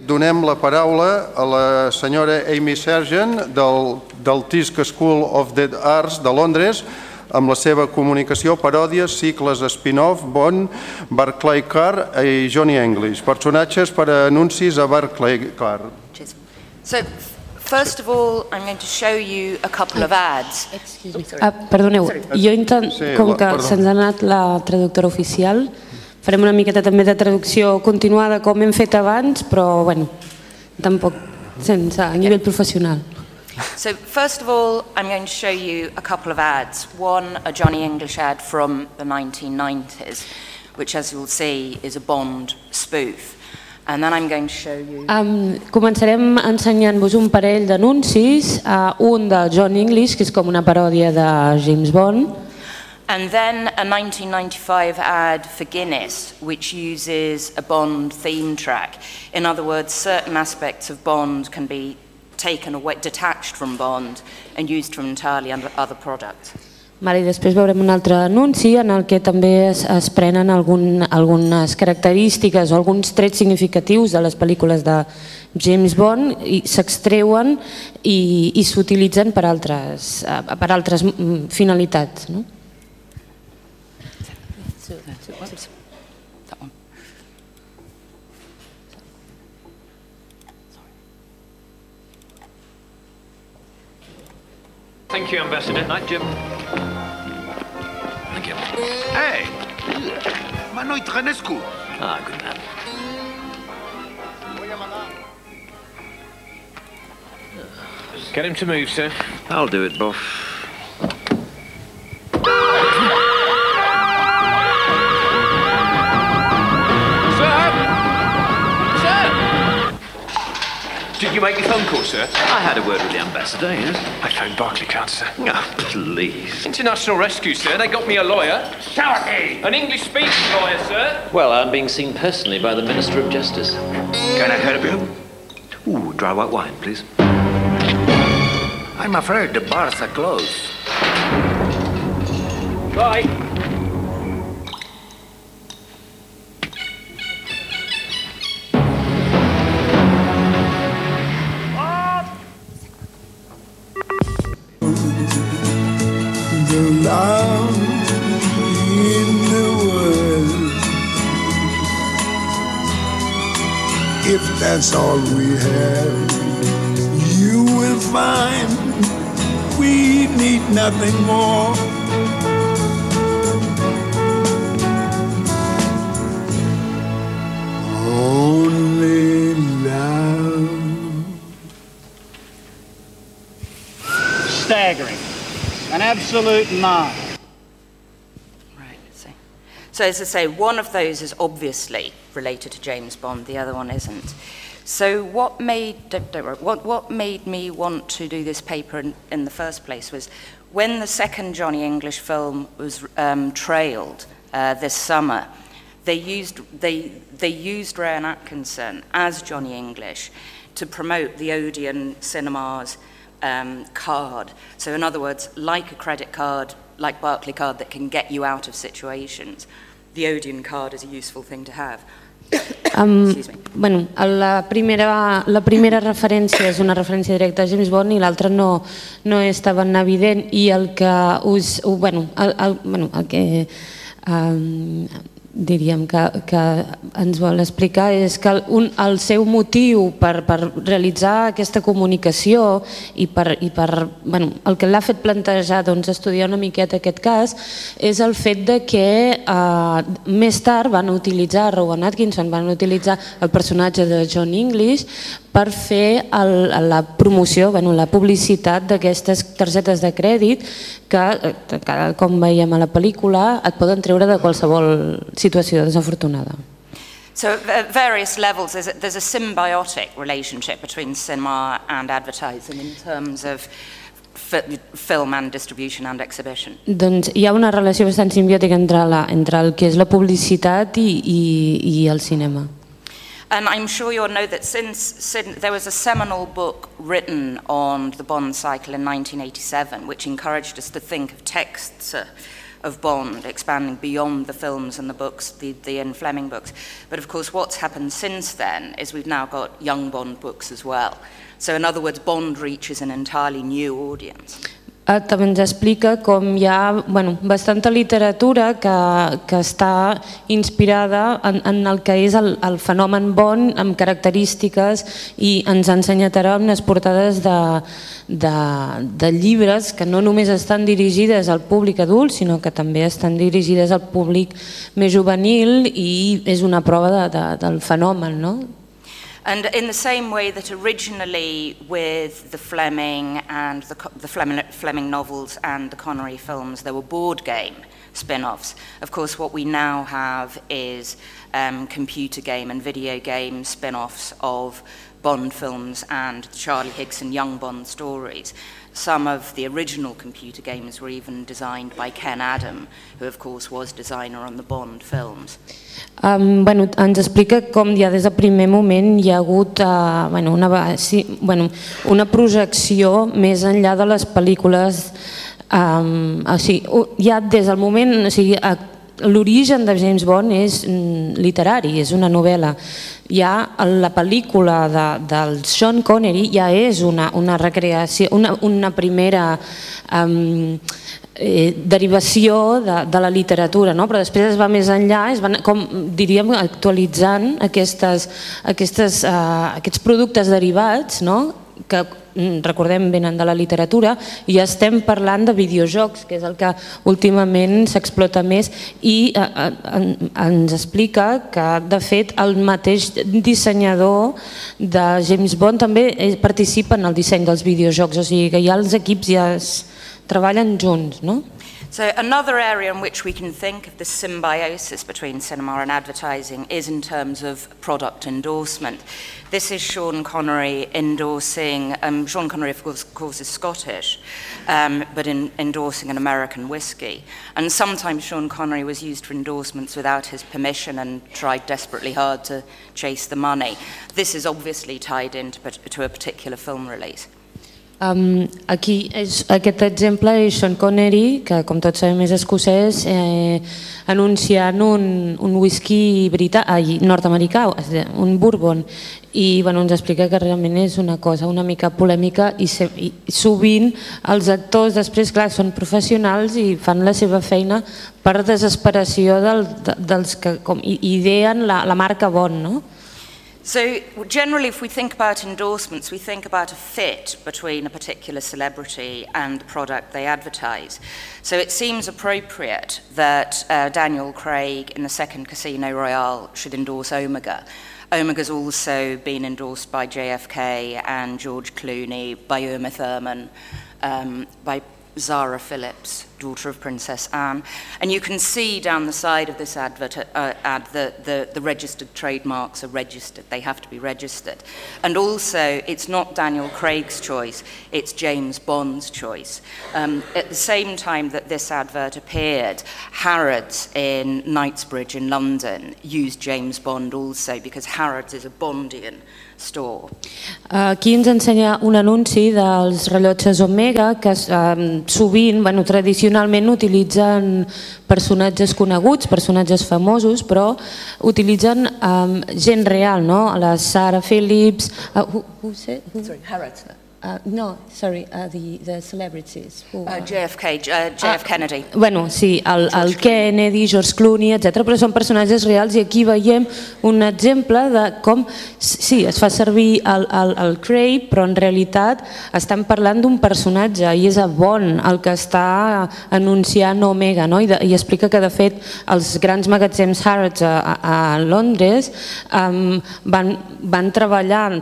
donem la paraula a la senyora Amy Sergeant del Tisch School of the Arts de Londres amb la seva comunicació, paròdies, cicles spin-off, Bond, Barclay Carr i Johnny English. Personatges per a anuncis a Barclay Carr. So, first of all, I'm going to show you a couple of ads. Excuse me. Perdoneu, com que se'ns ha anat la traductora oficial, farem una miqueta també de traducció continuada com hem fet abans, però bueno, tampoc sense a nivell professional. So first of all, I'm going to show you a couple of ads. One, a Johnny English ad from the 1990s, which as you'll see is a Bond spoof. And then I'm going to show you... Començarem ensenyant-vos un parell d'anuncis, un de Johnny English, que és com una paròdia de James Bond, and then a 1995 ad for Guinness, which uses a Bond theme track. In other words, certain aspects of Bond can be taken away, detached from Bond, and used from entirely other products. I després veurem un altre anunci en el que també es prenen algunes característiques o alguns trets significatius de les pel·lícules de James Bond i s'extreuen i s'utilitzen per altres finalitats. Thank you, Ambassador. Night, Jim. Thank you. Hey! Manoy Tranescu. Ah, good man. Get him to move, sir. I'll do it, boss. Did you make the phone call, sir? I had a word with the ambassador, yes. I phoned Barclaycard, sir. Oh, please. International Rescue, sir. They got me a lawyer. Shouty! An English-speaking lawyer, sir. Well, I'm being seen personally by the Minister of Justice. Can I help you? Ooh, dry white wine, please. I'm afraid the bars are closed. Bye. Love in the world, if that's all we have, you will find we need nothing more. Only love. Staggering. An absolute marvel. Right, so as I say, one of those is obviously related to James Bond, the other one isn't. So what made me want to do this paper in the first place was when the second Johnny English film was trailed this summer, they used Rowan Atkinson as Johnny English to promote the Odeon Cinemas card. So in other words, like a credit card, like Barclay card that can get you out of situations, the Odeon card is a useful thing to have. Bueno, la primera referència és una referència directa a James Bond i l'altra no és tan evident i el que diríem que ens vol explicar és que el seu motiu per realitzar aquesta comunicació i el que l'ha fet plantejar estudiar una miqueta aquest cas és el fet de que més tard van utilitzar, Rowan Atkinson van utilitzar el personatge de John English per fer la promoció, la publicitat d'aquestes targetes de crèdit que, com veiem a la pel·lícula, et poden treure de qualsevol situació desafortunada. So at various levels there's a symbiotic relationship between cinema and advertising in terms of film and distribution and exhibition. Doncs hi ha una relació bastant simbiòtica entre el que és la publicitat i el cinema. And I'm sure you'll know that since there was a seminal book written on the Bond cycle in 1987, which encouraged us to think of texts of Bond, expanding beyond the films and the books, the Ian Fleming books. But of course, what's happened since then is we've now got young Bond books as well. So in other words, Bond reaches an entirely new audience. També ens explica com hi ha bastanta literatura que està inspirada en el que és el fenomen Bond, amb característiques, i ens ha ensenyat ara unes portades de llibres que no només estan dirigides al públic adult, sinó que també estan dirigides al públic més juvenil, i és una prova del fenomen, no? And in the same way that originally with the Fleming and the Fleming novels and the Connery films, there were board game spin-offs. Of course, what we now have is computer game and video game spin-offs of Bond films and Charlie Higgs and Young Bond stories. Some of the original computer games were even designed by Ken Adam, who of course was designer on the Bond films. Ens explica com ja des del primer moment hi ha hagut una projecció més enllà de les pel·lícules. Ja des del moment, l'origen de James Bond és literari, és una novel·la. Ja la pel·lícula del Sean Connery ja és una recreació, una primera derivació de la literatura, però després es va més enllà, es van, com diríem, actualitzant aquests productes derivats, que recordem venen de la literatura, i ja estem parlant de videojocs, que és el que últimament s'explota més, i ens explica que de fet el mateix dissenyador de James Bond també participa en el disseny dels videojocs, o sigui que ja els equips ja treballen junts, no? So another area in which we can think of the symbiosis between cinema and advertising is in terms of product endorsement. This is Sean Connery endorsing, Sean Connery of course is Scottish, but endorsing an American whiskey. And sometimes Sean Connery was used for endorsements without his permission and tried desperately hard to chase the money. This is obviously tied into a particular film release. Aquí aquest exemple és Sean Connery, que com tots sabem és escocès, anunciant un whisky nord-americà, un bourbon, i ens explica que realment és una cosa una mica polèmica, i sovint els actors després, clar, són professionals i fan la seva feina per desesperació dels que ideen la marca Bond, no? So generally, if we think about endorsements, we think about a fit between a particular celebrity and the product they advertise. So it seems appropriate that Daniel Craig in the second Casino Royale should endorse Omega. Omega's also been endorsed by JFK and George Clooney, by Uma Thurman, by Zara Phillips, daughter of Princess Anne. And you can see down the side of this ad the registered trademarks are registered. They have to be registered. And also, it's not Daniel Craig's choice, it's James Bond's choice. At the same time that this advert appeared, Harrods in Knightsbridge in London used James Bond also, because Harrods is a Bondian store. Aquí ens ensenya un anunci dels rellotges Omega que sovint, tradicionalment utilitzen personatges coneguts, personatges famosos, però utilitzen gent real, no? La Sarah Phillips... Sorry, Harrods. No, sorry, the celebrities. JF Kennedy. Bueno, sí, el Kennedy, George Clooney, etc. Però són personatges reals, i aquí veiem un exemple de com, sí, es fa servir el Craig, però en realitat estan parlant d'un personatge, i és a Bond el que està anunciant Omega, no? I explica que de fet els grans magatzems Harrods a Londres van treballar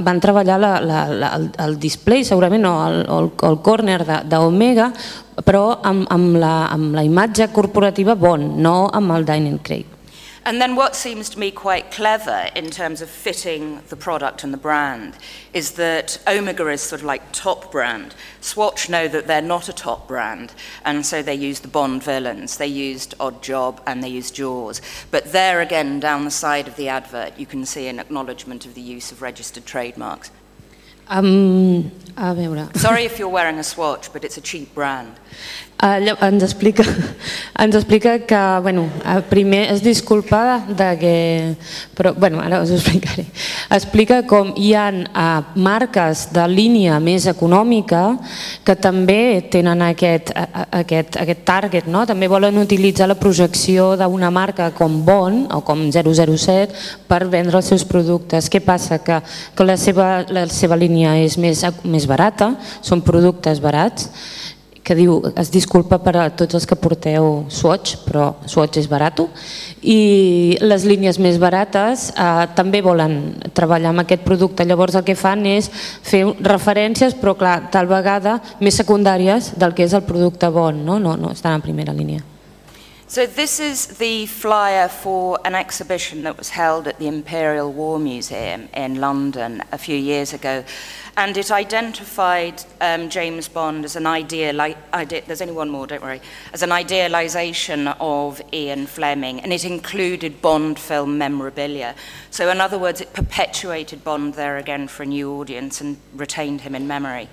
el display, segurament, o el corner d'Omega, però amb la imatge corporativa Bond, no amb el Daniel Craig. And then what seems to me quite clever in terms of fitting the product and the brand is that Omega is sort of like top brand. Swatch know that they're not a top brand, and so they used the Bond villains. They used Odd Job and they used Jaws. But there again, down the side of the advert, you can see an acknowledgement of the use of registered trademarks. A veure... Sorry if you're wearing a Swatch, but it's a cheap brand. Ens explica que, primer es disculpa que... Però, ara us ho explicaré. Explica com hi ha marques de línia més econòmica que també tenen aquest target, no? També volen utilitzar la projecció d'una marca com Bond o com 007 per vendre els seus productes. Què passa? Que la seva línia és més barata, són productes barats, que diu, es disculpa per a tots els que porteu Swatch, però Swatch és barat, i les línies més barates també volen treballar amb aquest producte. Llavors el que fan és fer referències, però clar, tal vegada més secundàries del que és el producte Bond, no estan en primera línia. So this is the flyer for an exhibition that was held at the Imperial War Museum in London a few years ago, and it identified James Bond as an there's only one more, don't worry, as an idealization of Ian Fleming, and it included Bond film memorabilia. So in other words, it perpetuated Bond there again for a new audience and retained him in memory.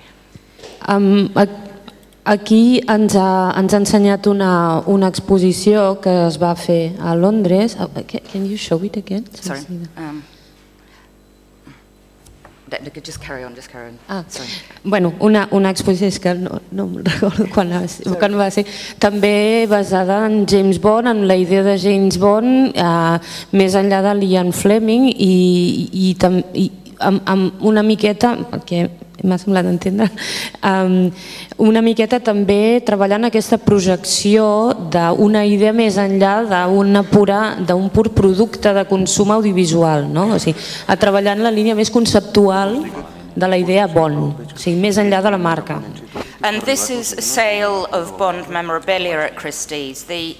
Aquí ens ha ensenyat una exposició que es va fer a Londres. Can you show it again? Sorry. Just carry on. Sorry. Bueno, una exposició, és que no em recordo quan va ser, també basada en James Bond, en la idea de James Bond, més enllà de l'Ian Fleming, i amb una miqueta, perquè m'ha semblat entendre, una miqueta també treballant aquesta projecció d'una idea més enllà d'un pur producte de consum audiovisual, no? O sigui, a treballar en la línia més conceptual de la idea Bond, o sigui, més enllà de la marca. And this is a sale of Bond memorabilia at Christie's. The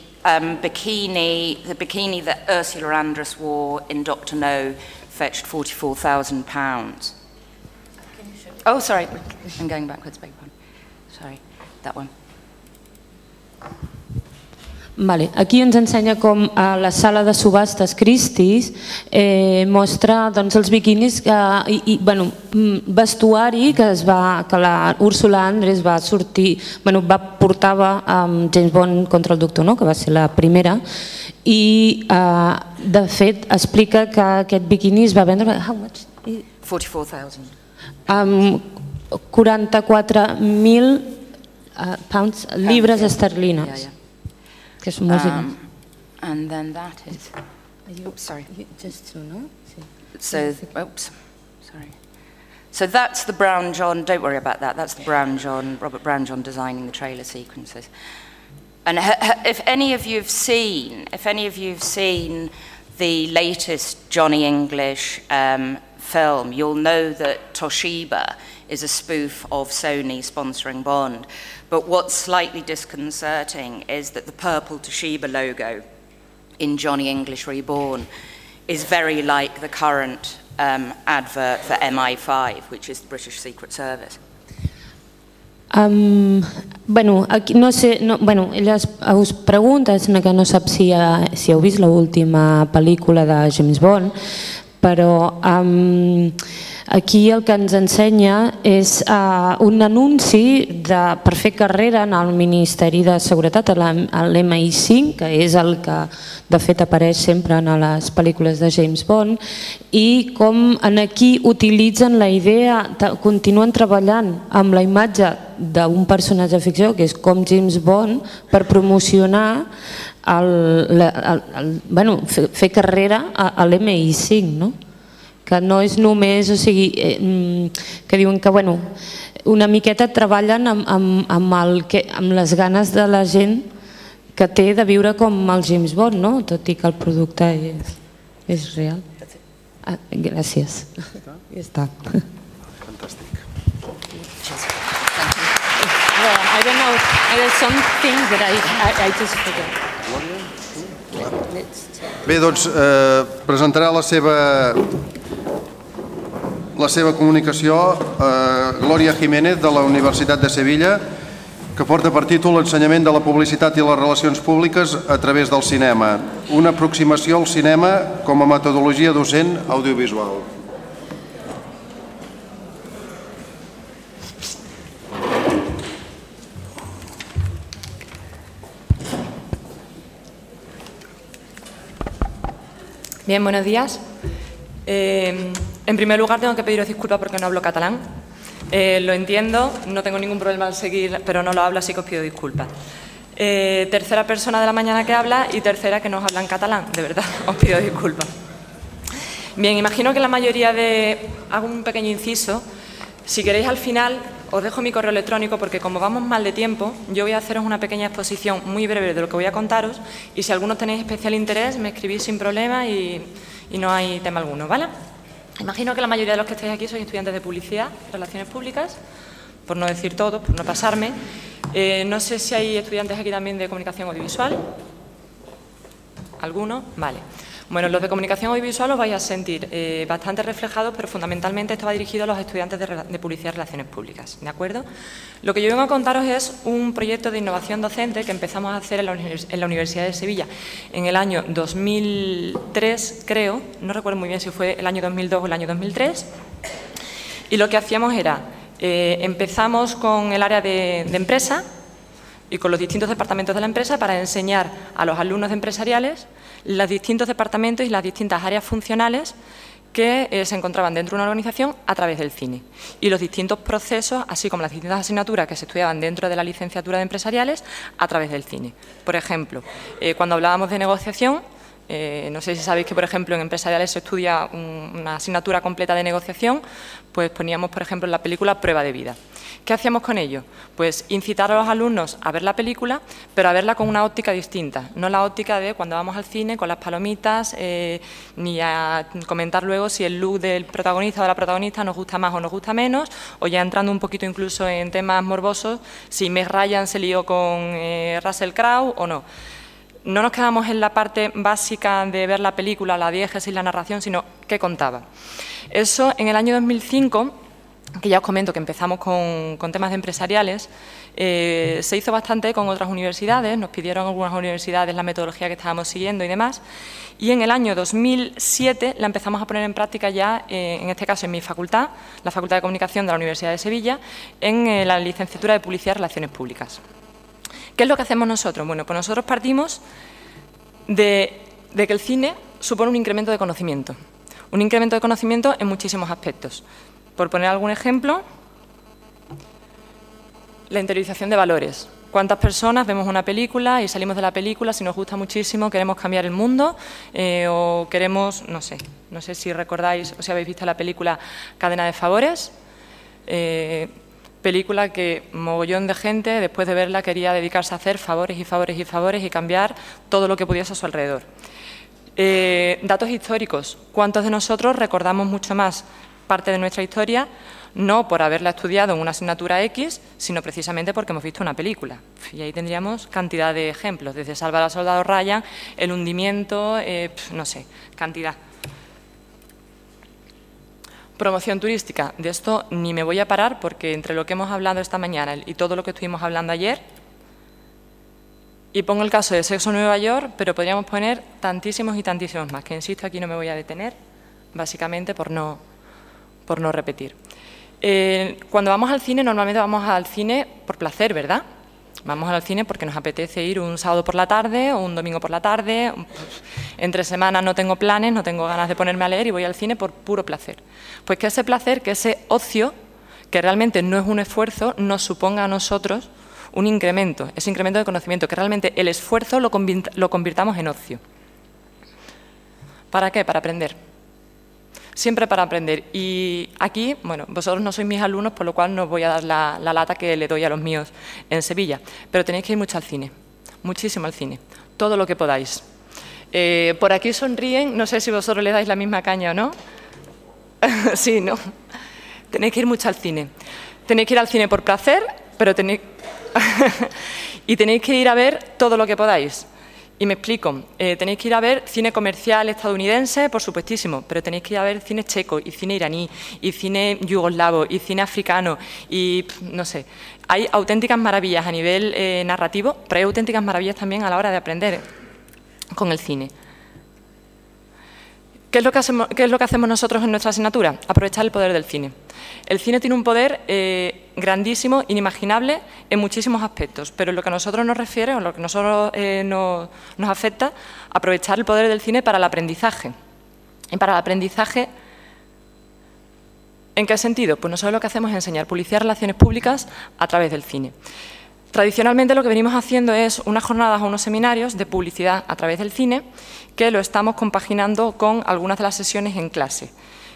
bikini that Ursula Andress wore in Dr. No fetched £44,000. Oh, sorry, I'm going backwards, beg pardon. Sorry, that one. Vale, aquí ens ensenya com a la sala de subhastes Christie's mostra els biquinis i vestuari que la Ursula Andress portava amb James Bond contra el Doctor No, que va ser la primera, i de fet explica que aquest biquini es va vendre... How much? 44,000. 44.000 pounds, libres esterlines. Que és molt diners. And then that is... Oops, sorry. Just to know. So, oops, sorry. So that's the Brown John, don't worry about that, that's the Brown John, Robert Brown John designing the trailer sequences. And if any of you have seen the latest Johnny English film, you'll know that Toshiba is a spoof of Sony sponsoring Bond. But what's slightly disconcerting is that the purple Toshiba logo in Johnny English Reborn is very like the current advert for MI5, which is the British Secret Service. Aquí no sé, ella us pregunta, que no sap si heu vist l'última pel·lícula de James Bond, però aquí el que ens ensenya és un anunci per fer carrera en el Ministeri de Seguretat, l'MI5, que és el que de fet apareix sempre en les pel·lícules de James Bond, i com aquí utilitzen la idea, continuen treballant amb la imatge d'un personatge de ficció, que és com James Bond, per promocionar fer carrera a l'MI5, no? Que no és només, o sigui, que diuen que una miqueta treballen amb les ganes de la gent que té de viure com el James Bond, no? Tot i que el producte és real. Gràcies. Ja està. Fantàstic. I don't know, there's some things that I just forget. Bé, doncs presentarà la seva comunicació Glòria Jiménez de la Universitat de Sevilla, que porta per títol Ensenyament de la publicitat i les relacions públiques a través del cinema, una aproximació al cinema com a metodologia docent audiovisual. Bien, buenos días. En primer lugar, tengo que pediros disculpas porque no hablo catalán. Lo entiendo, no tengo ningún problema al seguir, pero no lo hablo, así que os pido disculpas. Tercera persona de la mañana que habla y tercera que no os habla en catalán, de verdad, os pido disculpas. Bien, imagino que la mayoría de... Hago un pequeño inciso. Si queréis, al final os dejo mi correo electrónico porque como vamos mal de tiempo, yo voy a haceros una pequeña exposición muy breve de lo que voy a contaros y si algunos tenéis especial interés, me escribís sin problema y no hay tema alguno, ¿vale? Imagino que la mayoría de los que estáis aquí sois estudiantes de publicidad, relaciones públicas, por no decir todo, por no pasarme. No sé si hay estudiantes aquí también de comunicación audiovisual. ¿Alguno? Vale. Bueno, los de comunicación audiovisual os vais a sentir bastante reflejados, pero fundamentalmente esto va dirigido a los estudiantes de publicidad y relaciones públicas, ¿de acuerdo? Lo que yo vengo a contaros es un proyecto de innovación docente que empezamos a hacer en la Universidad de Sevilla en el año 2003, creo, no recuerdo muy bien si fue el año 2002 o el año 2003, y lo que hacíamos era, empezamos con el área de empresa y con los distintos departamentos de la empresa para enseñar a los alumnos de empresariales los distintos departamentos y las distintas áreas funcionales que se encontraban dentro de una organización a través del cine y los distintos procesos, así como las distintas asignaturas que se estudiaban dentro de la licenciatura de empresariales a través del cine. Por ejemplo, cuando hablábamos de negociación, no sé si sabéis que, por ejemplo, en empresariales se estudia una asignatura completa de negociación, pues poníamos, por ejemplo, en la película Prueba de vida. ¿Qué hacíamos con ello? Pues incitar a los alumnos a ver la película, pero a verla con una óptica distinta, no la óptica de cuando vamos al cine con las palomitas, ni a comentar luego si el look del protagonista o de la protagonista nos gusta más o nos gusta menos, o ya entrando un poquito incluso en temas morbosos, si Meg Ryan se lió con Russell Crowe o no. No nos quedamos en la parte básica de ver la película, la diégesis, la narración, sino qué contaba. Eso en el año 2005, que ya os comento que empezamos con temas de empresariales, se hizo bastante con otras universidades, nos pidieron algunas universidades la metodología que estábamos siguiendo y demás, y en el año 2007 la empezamos a poner en práctica ya, en este caso en mi facultad, la Facultad de Comunicación de la Universidad de Sevilla, en la licenciatura de Publicidad y Relaciones Públicas. ¿Qué es lo que hacemos nosotros? Bueno, pues nosotros partimos de que el cine supone un incremento de conocimiento. Un incremento de conocimiento en muchísimos aspectos. Por poner algún ejemplo, la interiorización de valores. ¿Cuántas personas vemos una película y salimos de la película, si nos gusta muchísimo, queremos cambiar el mundo o queremos, no sé si recordáis o si habéis visto la película Cadena de Favores? Película que mogollón de gente, después de verla, quería dedicarse a hacer favores y favores y favores y cambiar todo lo que pudiese a su alrededor. Datos históricos. ¿Cuántos de nosotros recordamos mucho más parte de nuestra historia, no por haberla estudiado en una asignatura X, sino precisamente porque hemos visto una película? Y ahí tendríamos cantidad de ejemplos, desde Salvar al soldado Ryan, El hundimiento, no sé, cantidad. Promoción turística. De esto ni me voy a parar porque entre lo que hemos hablado esta mañana y todo lo que estuvimos hablando ayer, y pongo el caso de Sexo Nueva York, pero podríamos poner tantísimos y tantísimos más, que insisto, aquí no me voy a detener, básicamente por no repetir. Cuando vamos al cine, normalmente vamos al cine por placer, ¿verdad? Vamos al cine porque nos apetece ir un sábado por la tarde o un domingo por la tarde. Entre semana no tengo planes, no tengo ganas de ponerme a leer y voy al cine por puro placer. Pues que ese placer, que ese ocio, que realmente no es un esfuerzo, nos suponga a nosotros un incremento, ese incremento de conocimiento, que realmente el esfuerzo lo convirtamos en ocio. ¿Para qué? Para aprender. Siempre para aprender. Y aquí, bueno, vosotros no sois mis alumnos, por lo cual no os voy a dar la lata que le doy a los míos en Sevilla. Pero tenéis que ir mucho al cine, muchísimo al cine, todo lo que podáis. Por aquí sonríen, no sé si vosotros le dais la misma caña o no. Sí, ¿no? Tenéis que ir mucho al cine. Tenéis que ir al cine por placer, pero tenéis... y tenéis que ir a ver todo lo que podáis. Y me explico, tenéis que ir a ver cine comercial estadounidense, por supuestísimo, pero tenéis que ir a ver cine checo, y cine iraní, y cine yugoslavo, y cine africano, y no sé. Hay auténticas maravillas a nivel narrativo, pero hay auténticas maravillas también a la hora de aprender con el cine. ¿Qué es lo que hacemos nosotros en nuestra asignatura? Aprovechar el poder del cine. El cine tiene un poder grandísimo, inimaginable en muchísimos aspectos, pero en lo que a nosotros nos refiere, o lo que a nosotros nos afecta, aprovechar el poder del cine para el aprendizaje. Y para el aprendizaje, ¿en qué sentido? Pues nosotros lo que hacemos es enseñar publicidad y relaciones públicas a través del cine. Tradicionalmente lo que venimos haciendo es unas jornadas o unos seminarios de publicidad a través del cine, que lo estamos compaginando con algunas de las sesiones en clase.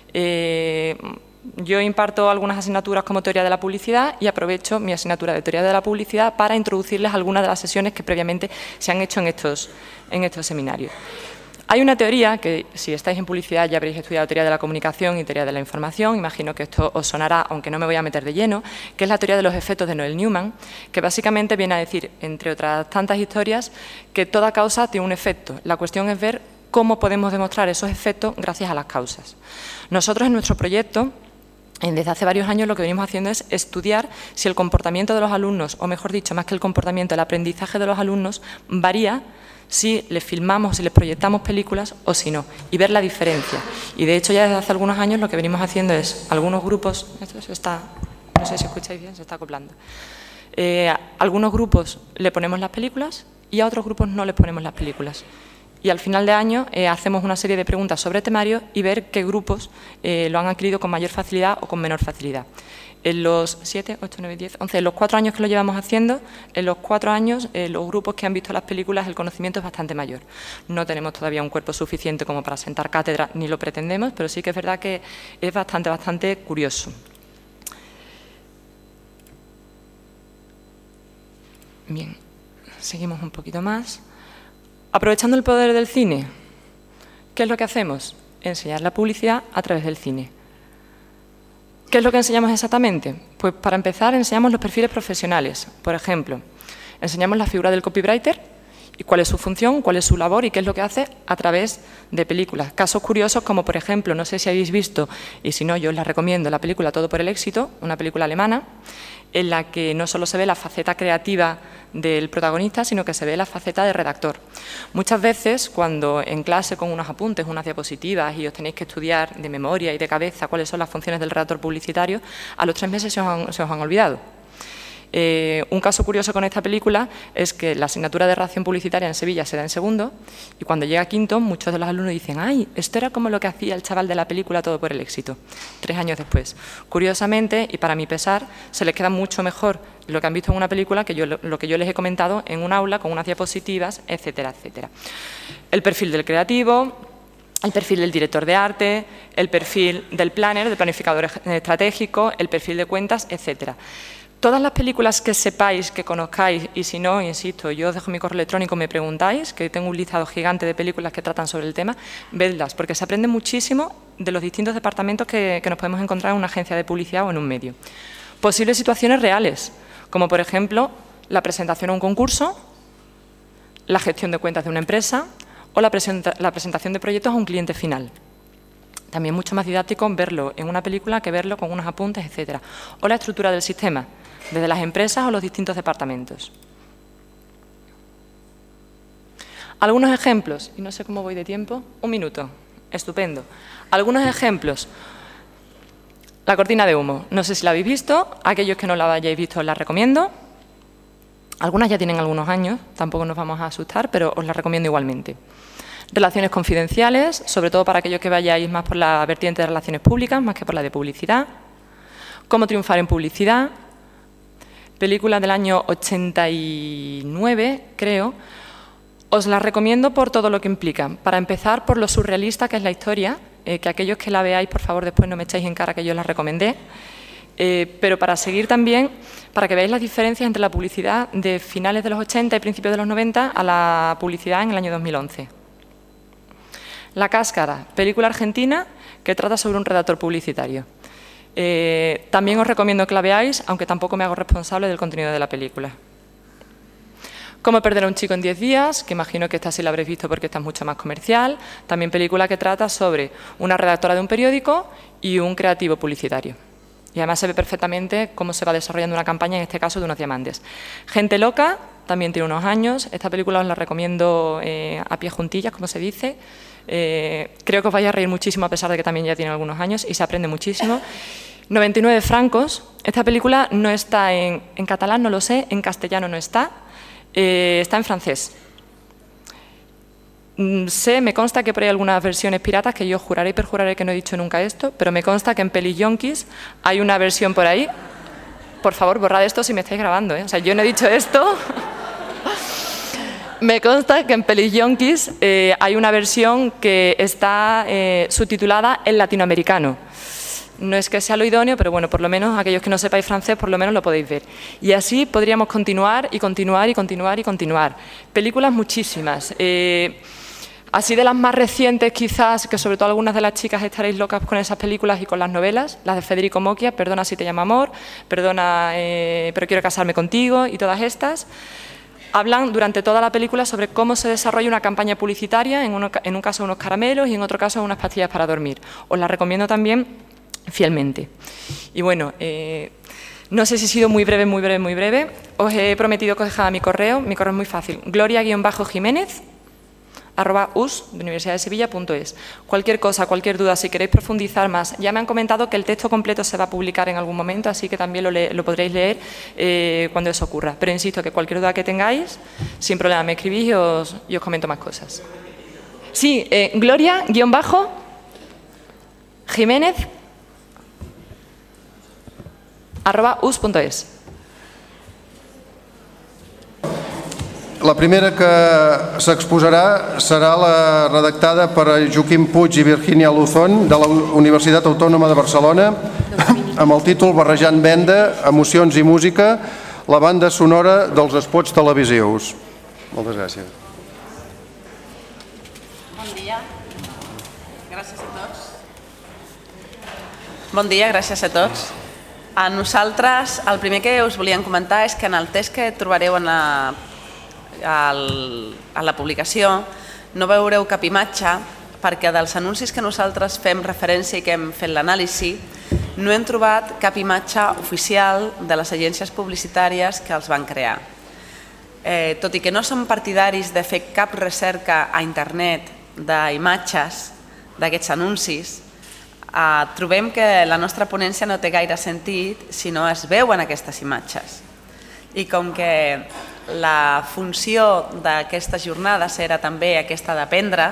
Yo imparto algunas asignaturas como teoría de la publicidad y aprovecho mi asignatura de teoría de la publicidad para introducirles algunas de las sesiones que previamente se han hecho en estos seminarios. Hay una teoría que, si estáis en publicidad, ya habréis estudiado teoría de la comunicación y teoría de la información, imagino que esto os sonará, aunque no me voy a meter de lleno, que es la teoría de los efectos de Noel Newman, que básicamente viene a decir, entre otras tantas historias, que toda causa tiene un efecto. La cuestión es ver cómo podemos demostrar esos efectos gracias a las causas. Nosotros en nuestro proyecto, desde hace varios años, lo que venimos haciendo es estudiar si el comportamiento de los alumnos, o mejor dicho, más que el comportamiento, el aprendizaje de los alumnos varía si les filmamos, si les proyectamos películas o si no, y ver la diferencia. Y de hecho ya desde hace algunos años lo que venimos haciendo es, algunos grupos, esto se está, no sé si escucháis bien, se está acoplando, algunos grupos le ponemos las películas y a otros grupos no les ponemos las películas. Y al final de año hacemos una serie de preguntas sobre temario y ver qué grupos lo han adquirido con mayor facilidad o con menor facilidad. En los 7, 8, 9, 10, 11, en los 4 años que lo llevamos haciendo, en los 4 años, los grupos que han visto las películas, el conocimiento es bastante mayor. No tenemos todavía un cuerpo suficiente como para sentar cátedra, ni lo pretendemos, pero sí que es verdad que es bastante curioso. Bien, seguimos un poquito más. Aprovechando el poder del cine, ¿qué es lo que hacemos? Enseñar la publicidad a través del cine. ¿Qué es lo que enseñamos exactamente? Pues para empezar enseñamos los perfiles profesionales. Por ejemplo, enseñamos la figura del copywriter y cuál es su función, cuál es su labor y qué es lo que hace a través de películas. Casos curiosos como, por ejemplo, no sé si habéis visto, y si no, yo os la recomiendo, la película Todo por el éxito, una película alemana, en la que no solo se ve la faceta creativa del protagonista, sino que se ve la faceta de redactor. Muchas veces, cuando en clase con unos apuntes, unas diapositivas, y os tenéis que estudiar de memoria y de cabeza cuáles son las funciones del redactor publicitario, a los 3 meses se os han olvidado. Un caso curioso con esta película es que la asignatura de redacción publicitaria en Sevilla se da en segundo y cuando llega a quinto muchos de los alumnos dicen ¡ay, esto era como lo que hacía el chaval de la película Todo por el éxito! 3 años después. Curiosamente, y para mi pesar, se les queda mucho mejor lo que han visto en una película que lo que yo les he comentado en un aula con unas diapositivas, etcétera, etcétera. El perfil del creativo, el perfil del director de arte, el perfil del planner, del planificador estratégico, el perfil de cuentas, etcétera. Todas las películas que sepáis, que conozcáis, y si no, insisto, yo os dejo mi correo electrónico, me preguntáis, que tengo un listado gigante de películas que tratan sobre el tema, vedlas, porque se aprende muchísimo de los distintos departamentos que nos podemos encontrar en una agencia de publicidad o en un medio. Posibles situaciones reales, como por ejemplo la presentación a un concurso, la gestión de cuentas de una empresa o la presentación de proyectos a un cliente final. También mucho más didáctico verlo en una película que verlo con unos apuntes, etcétera. O la estructura del sistema, desde las empresas o los distintos departamentos. Algunos ejemplos, y no sé cómo voy de tiempo, 1 minuto, estupendo. Algunos ejemplos. La cortina de humo, no sé si la habéis visto, aquellos que no la hayáis visto os la recomiendo. Algunas ya tienen algunos años, tampoco nos vamos a asustar, pero os la recomiendo igualmente. Relaciones confidenciales, sobre todo para aquellos que vayáis más por la vertiente de relaciones públicas, más que por la de publicidad. Cómo triunfar en publicidad. Película del año 89, creo. Os la recomiendo por todo lo que implica. Para empezar, por lo surrealista que es la historia, que aquellos que la veáis, por favor, después no me echéis en cara que yo la recomendé. Pero para seguir también, para que veáis las diferencias entre la publicidad de finales de los 80 y principios de los 90 a la publicidad en el año 2011. La Cáscara, película argentina que trata sobre un redactor publicitario. También os recomiendo que la veáis, aunque tampoco me hago responsable del contenido de la película. Cómo perder a un chico en 10 días, que imagino que esta sí la habréis visto porque esta es mucho más comercial. También película que trata sobre una redactora de un periódico y un creativo publicitario. Y además se ve perfectamente cómo se va desarrollando una campaña, en este caso de unos diamantes. Gente loca, también tiene unos años. Esta película os la recomiendo a pie juntillas, como se dice. Creo que os vais a reír muchísimo a pesar de que también ya tiene algunos años y se aprende muchísimo. 99 francos. Esta película no está en catalán, no lo sé, en castellano no está, está en francés. Me consta que por ahí hay algunas versiones piratas, que yo juraré y perjuraré que no he dicho nunca esto, pero me consta que en Pelis Yonkis hay una versión por ahí. Por favor, borrad esto si me estáis grabando, ¿eh? O sea, yo no he dicho esto. Me consta que en Pelis Yonkis hay una versión que está subtitulada en latinoamericano. No es que sea lo idóneo, pero bueno, por lo menos aquellos que no sepáis francés, por lo menos lo podéis ver. Y así podríamos continuar y continuar y continuar y continuar. Películas muchísimas. Así de las más recientes quizás, que sobre todo algunas de las chicas estaréis locas con esas películas y con las novelas, las de Federico Mocchia, Perdona si te llamo amor, Perdona pero quiero casarme contigo, y todas estas. Hablan durante toda la película sobre cómo se desarrolla una campaña publicitaria, en un caso unos caramelos y en otro caso unas pastillas para dormir. Os las recomiendo también fielmente. Y bueno, no sé si he sido muy breve, muy breve, muy breve. Os he prometido que os dejaba mi correo es muy fácil, gloria-jiménez@us.universidadesevilla.es. Cualquier cosa, cualquier duda, si queréis profundizar más, ya me han comentado que el texto completo se va a publicar en algún momento, así que también lo podréis leer cuando eso ocurra. Pero insisto, que cualquier duda que tengáis, sin problema, me escribís y os comento más cosas. Sí, gloria-jiménez@us.es. La primera que s'exposarà serà la redactada per Joaquim Puig i Virginia Luzón de la Universitat Autònoma de Barcelona amb el títol Barrejant venda, emocions i música, la banda sonora dels espots televisius. Moltes gràcies. Bon dia. Gràcies a tots. Bon dia, gràcies a tots. A nosaltres, el primer que us volíem comentar és que en el text que trobareu a la publicació no veureu cap imatge, perquè dels anuncis que nosaltres fem referència i que hem fet l'anàlisi no hem trobat cap imatge oficial de les agències publicitàries que els van crear. Tot i que no som partidaris de fer cap recerca a internet d'imatges d'aquests anuncis, trobem que la nostra ponència no té gaire sentit si no es veuen aquestes imatges. I com que la funció d'aquestes jornades era també aquesta d'aprendre,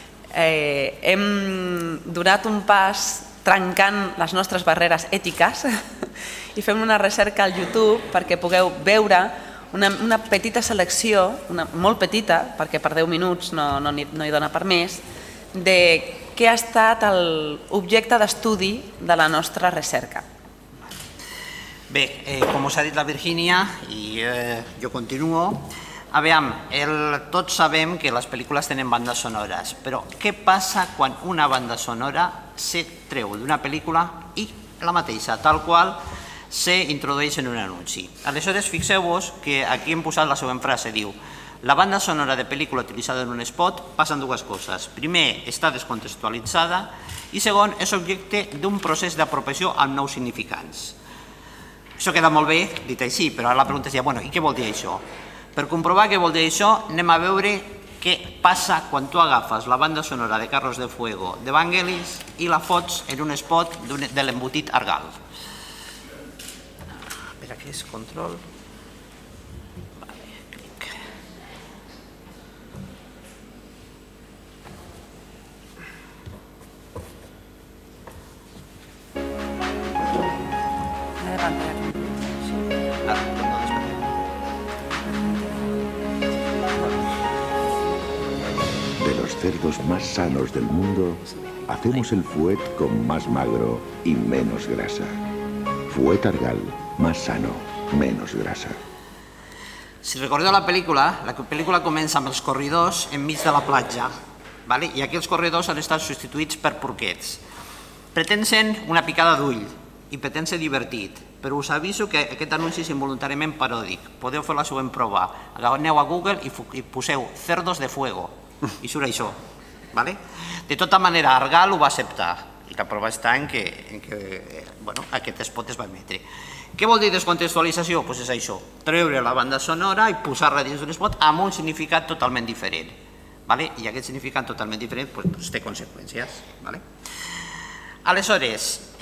hem donat un pas trencant les nostres barreres ètiques i fem una recerca al YouTube perquè pugueu veure una petita selecció, molt petita, perquè per 10 minuts no hi dona per més, de què ha estat l'objecte d'estudi de la nostra recerca. Bé, com us ha dit la Virginia, i jo continuo, aviam, tots sabem que les pel·lícules tenen bandes sonores, però què passa quan una banda sonora se treu d'una pel·lícula i la mateixa, tal qual s'introdueix en un anunci? Aleshores, fixeu-vos que aquí hem posat la següent frase, diu: la banda sonora de pel·lícula utilitzada en un spot passen dues coses. Primer, està descontextualitzada i segon, és objecte d'un procés d'apropiació amb nous significants. Això queda molt bé, dit així, però ara la pregunta és, bueno, i què vol dir això? Per comprovar què vol dir això, anem a veure què passa quan tu agafes la banda sonora de Carros de Fuego de Vangelis i la fots en un spot de l'embotit Argal. Espera, què és? Control. De los cerdos más sanos del mundo, hacemos el fuet con más magro y menos grasa. Fuet Argal, más sano, menos grasa. Si recordeu la pel·lícula comença amb els corredors enmig de la platja, i aquí els corredors han estat substituïts per porquets. Pretén ser una picada d'ull i pretén ser divertit, però us aviso que aquest anunci és involuntàriament paròdic. Podeu fer la següent prova. Aneu a Google i poseu cerdos de fuego i surt això. De tota manera, Argal ho va acceptar i la prova està en que aquest spot es va emetre. Què vol dir descontextualització? Doncs és això, treure la banda sonora i posar-la dins d'un spot amb un significat totalment diferent. I aquest significat totalment diferent té conseqüències. Aleshores,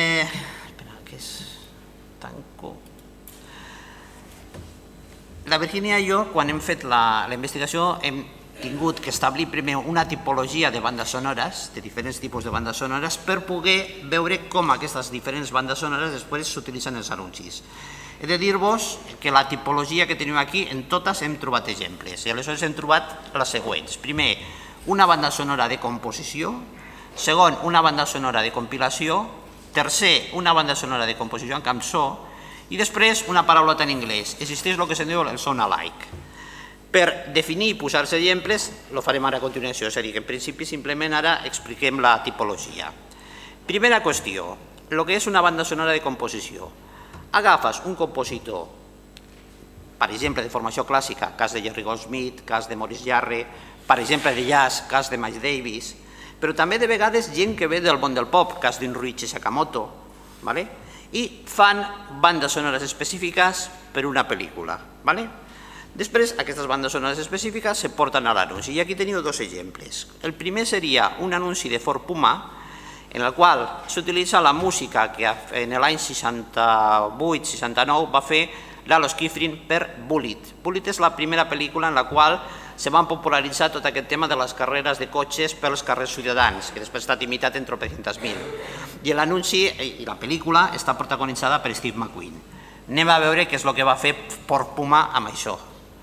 tanco. La Virginia i jo, quan hem fet la investigació, hem tingut que establir primer una tipologia de bandes sonores, de diferents tipus de bandes sonores, per poder veure com aquestes diferents bandes sonores després s'utilitzen els anuncis. He de dir-vos que la tipologia que teniu aquí, en totes hem trobat exemples, i aleshores hem trobat les següents. Primer, una banda sonora de composició. Segon, una banda sonora de compilació. Tercer, una banda sonora de composició en cançó. I després, una paraulota en anglès. Existeix el que se'n diu el sound-alike. Per definir i posar-se exemples, ho farem ara a continuació, és a dir, que en principi simplement ara expliquem la tipologia. Primera qüestió, el que és una banda sonora de composició. Agafes un compositor, per exemple, de formació clàssica, cas de Jerry Goldsmith, cas de Maurice Jarre, per exemple, de jazz, cas de Miles Davis, però també de vegades gent que ve del món del pop, cas d'Inruichi Sakamoto, i fan bandes sonores específiques per una pel·lícula. Després, aquestes bandes sonores específiques se porten a l'anunci, i aquí teniu dos exemples. El primer seria un anunci de Ford Puma, en el qual s'utilitza la música que en l'any 68-69 va fer Lalo Schifrin per Bullitt. Bullitt és la primera pel·lícula en la qual se van popularitzar tot aquest tema de les carreres de cotxes pels carrers ciutadans, que després ha estat imitat en tropecientas mil. I l'anunci i la pel·lícula està protagonitzada per Steve McQueen. Anem a veure què és el que va fer Ford Puma amb això.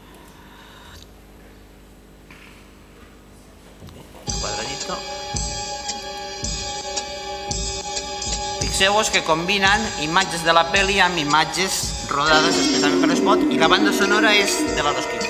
Quadradito. Fixeu-vos que combinen imatges de la pel·li amb imatges rodades especialment per l'espot, i la banda sonora és de Lalo Schifrin.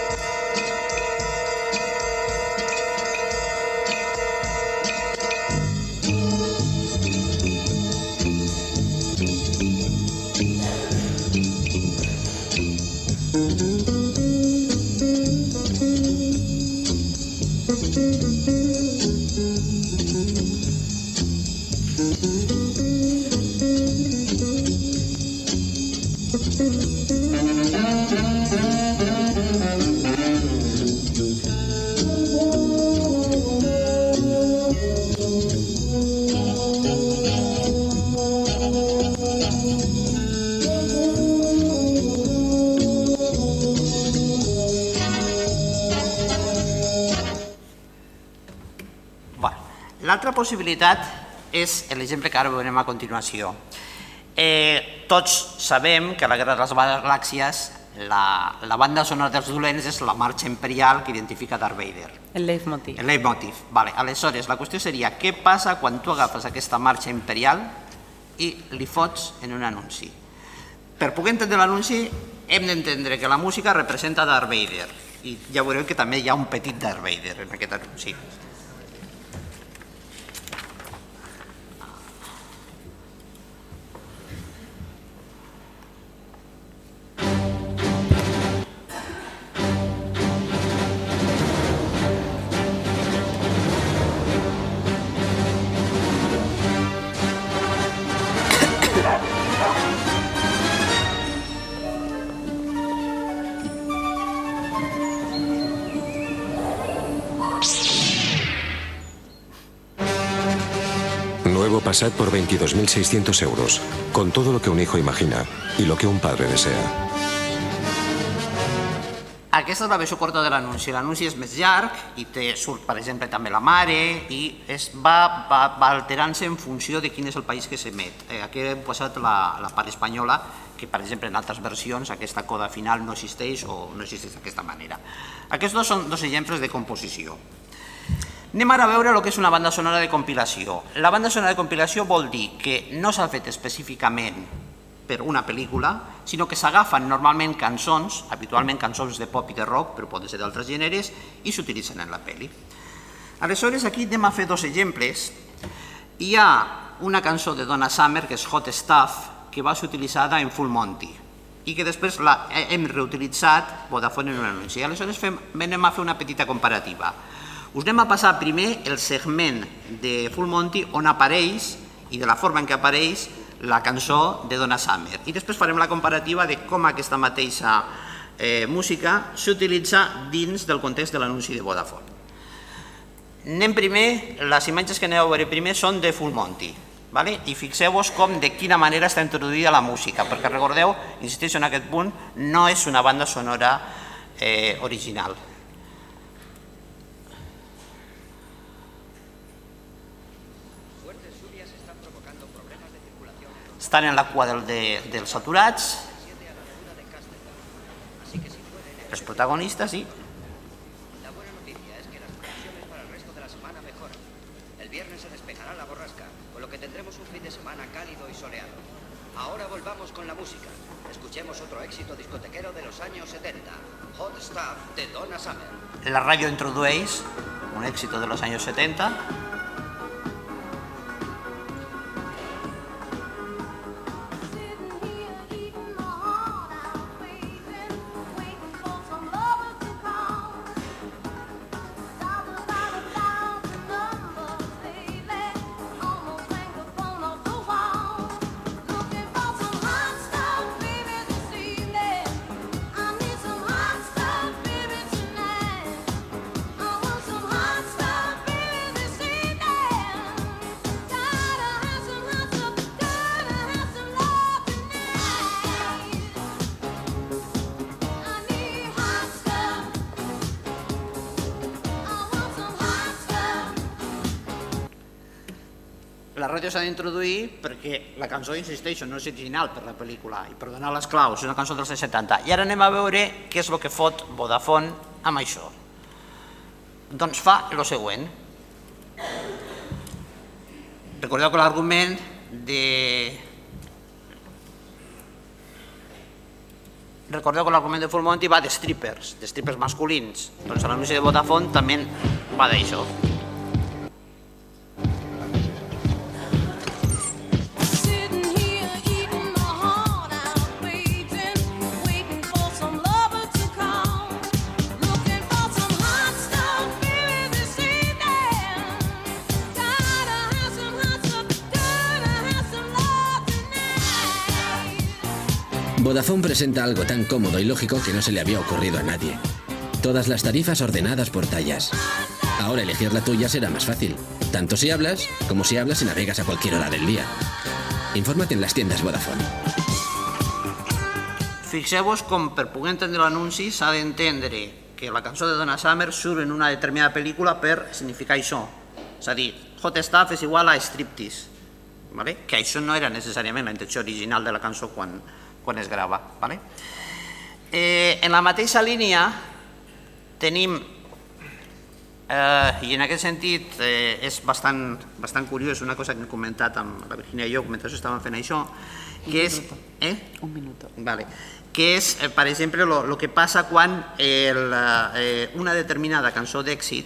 L'altra possibilitat és l'exemple que ara veurem a continuació. Tots sabem que a la Guerra de les Galàxies la banda sonora dels dolents és la marxa imperial que identifica Darth Vader. El leitmotiv. El leitmotiv. Aleshores, la qüestió seria què passa quan tu agafes aquesta marxa imperial i li fots en un anunci. Per poder entendre l'anunci hem d'entendre que la música representa Darth Vader, i ja veureu que també hi ha un petit Darth Vader en aquest anunci. Nuevo Passat por 22.600 euros, con todo lo que un hijo imagina y lo que un padre desea. Aquesta és la versió corta de l'anunci. L'anunci és més llarg i surt, per exemple, també la mare, i va alterant-se en funció de quin és el país que s'emet. Aquí hem posat la part espanyola, que per exemple en altres versions aquesta coda final no existeix o no existeix d'aquesta manera. Aquests dos són dos exemples de composició. Anem ara a veure el que és una banda sonora de compilació. La banda sonora de compilació vol dir que no s'ha fet específicament per una pel·lícula, sinó que s'agafen normalment cançons, habitualment cançons de pop i de rock, però poden ser d'altres gèneres, i s'utilitzen en la pel·li. Aleshores, aquí anem a fer dos exemples. Hi ha una cançó de Donna Summer, que és Hot Stuff, que va ser utilitzada en Full Monty, i que després hem reutilitzat Vodafone en un anunci. Aleshores, anem a fer una petita comparativa. Us anem a passar primer el segment de Full Monty on apareix, i de la forma en què apareix, la cançó de Donna Summer. I després farem la comparativa de com aquesta mateixa música s'utilitza dins del context de l'anunci de Vodafone. Anem primer, les imatges que aneu a veure primer són de Full Monty. I fixeu-vos de quina manera està introduïda la música, perquè recordeu, insisteixo en aquest punt, no és una banda sonora original. estan en la cua dels aturats, els protagonistes, sí. La buena noticia es que las previsiones para el resto de la semana mejoran. El viernes se despejará la borrasca, con lo que tendremos un fin de semana cálido y soleado. Ahora volvamos con la música. Escuchemos otro éxito discotequero de los años 70, Hot Stuff de Donna Summer. La radio introdueix un éxito de los años 70. La ràdio s'ha d'introduir perquè la cançó, insisteixo, no és original per la pel·lícula i per donar les claus, és una cançó dels 70. I ara anem a veure què és el que fot Vodafone amb això. Doncs fa el següent. Recordeu que l'argument de Full Monty va de strippers masculins. Doncs l'anunci de Vodafone també va d'això. Vodafone presenta algo tan cómodo y lógico que no se le había ocurrido a nadie. Todas las tarifas ordenadas por tallas. Ahora elegir la tuya será más fácil, tanto si hablas como si hablas y navegas a cualquier hora del día. Infórmate en las tiendas Vodafone. Fixeu-vos com per poder entendre l'anunci s'ha d'entendre que la cançó de Donna Summer surt en una determinada pel·lícula per significar això. És a dir, Hot Stuff és igual a striptease, que això no era necessàriament la intenció original de la cançó quan es grava. En la mateixa línia tenim, i en aquest sentit és bastant curiós, una cosa que hem comentat amb la Virginia i jo mentre estàvem fent això, que és... Un minut. Que és, per exemple, el que passa quan una determinada cançó d'èxit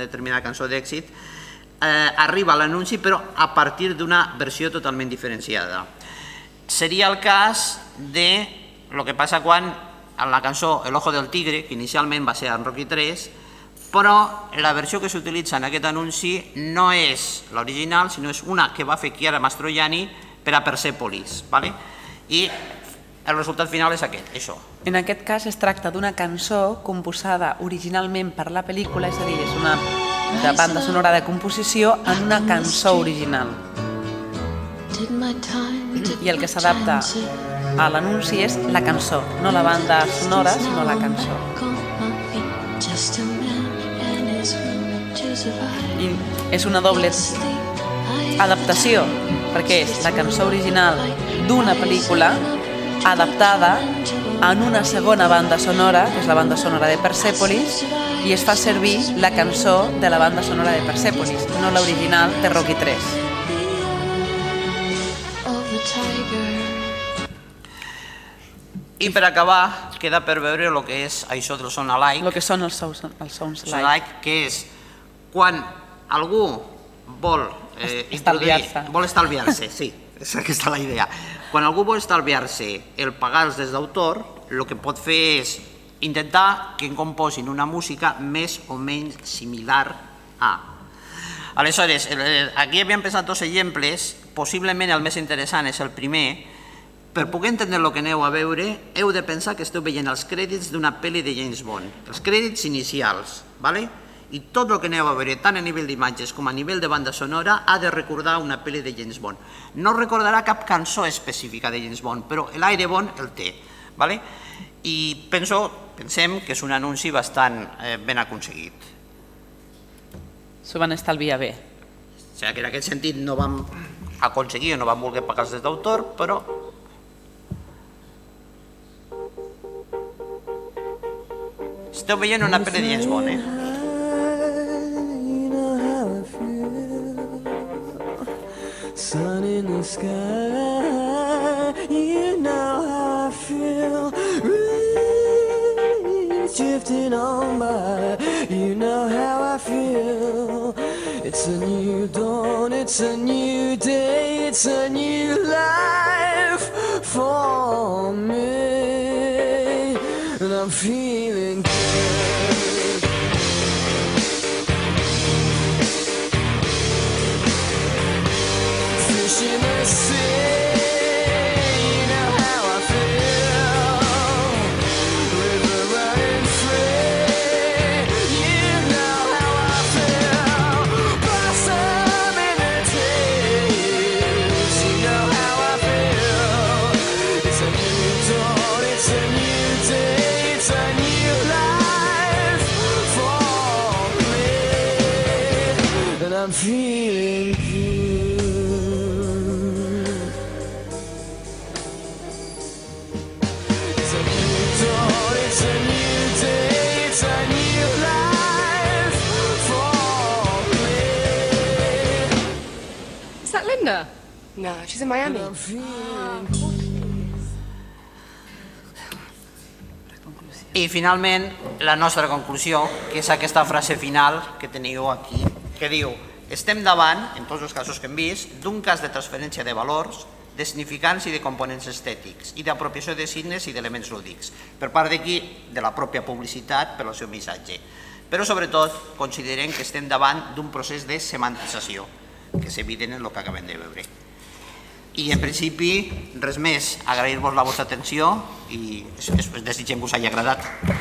arriba a l'anunci però a partir d'una versió totalment diferenciada. Seria el cas de lo que passa quan en la cançó El ojo del tigre, que inicialment va ser en Rocky 3, però la versió que s'utilitza en aquest anunci no és l'original, sinó és una que va fer Chiara Mastroianni per a Persepolis. I el resultat final és aquest, això. En aquest cas es tracta d'una cançó composada originalment per la pel·lícula, és a dir, és una banda sonora de composició en una cançó original. I el que s'adapta a l'anunci és la cançó, no la banda sonora, sinó la cançó. I és una doble adaptació, perquè és la cançó original d'una pel·lícula adaptada en una segona banda sonora, que és la banda sonora de Persepolis, i es fa servir la cançó de la banda sonora de Persepolis, no l'original de Rocky 3. I per acabar, queda per veure el que és això del sound alike. El que són els sounds alike. Que és quan algú vol estalviar-se, sí, és aquesta la idea. Quan algú vol estalviar-se el pagar els drets d'autor, el que pot fer és intentar que composin una música més o menys similar a. Aleshores, aquí havíem pensat dos exemples, possiblement el més interessant és el primer. Per poder entendre el que aneu a veure, heu de pensar que esteu veient els crèdits d'una pel·li de James Bond, els crèdits inicials, i tot el que aneu a veure, tant a nivell d'imatges com a nivell de banda sonora, ha de recordar una pel·li de James Bond. No recordarà cap cançó específica de James Bond, però l'aire Bond el té. I pensem que és un anunci bastant ben aconseguit. S'ho van estalviar bé. O sigui que en aquest sentit no vam aconseguir, no van voler pagar els drets d'autor, però esteu veient una pel·li de James Bond, Sun in the sky, you know how I feel. Rain drifting on by, you know how I feel. It's a new dawn, it's a new day, it's a new life for me, and I'm feeling good. Fish in the sea, you know how I feel. River running free, you know how I feel. Blossom in the trees, you know how I feel. It's a new dawn, it's a new day, it's a new life for me, and I'm feeling good. It's a new dawn, it's a new day, it's a new life for me. Is that Linda? No, she's in Miami. I finalment, la nostra conclusió, que és aquesta frase final que teniu aquí, que diu: estem davant, en tots els casos que hem vist, d'un cas de transferència de valors, de significants i de components estètics i d'apropiació de signes i d'elements lúdics, per part d'aquí, de la pròpia publicitat, per al seu missatge. Però sobretot considerem que estem davant d'un procés de semantització, que és evident en el que acabem de veure. I en principi, res més, agrair-vos la vostra atenció i desitgem que us hagi agradat.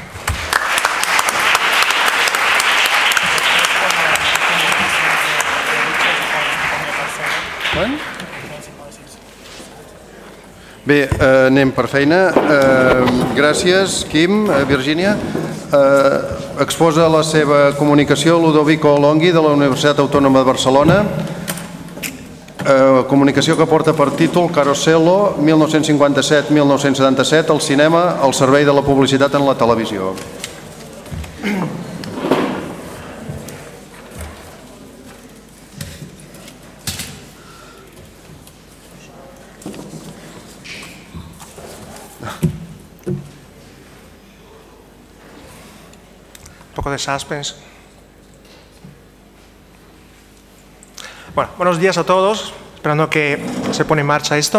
Bé, anem per feina. Gràcies, Quim, Virgínia. Exposa la seva comunicació Ludovico Longhi de la Universitat Autònoma de Barcelona. Comunicació que porta per títol Carosello, 1957-1977, al cinema, al servei de la publicitat en la televisió. Un poco de suspense. Bueno, buenos días a todos, esperando que se pone en marcha esto.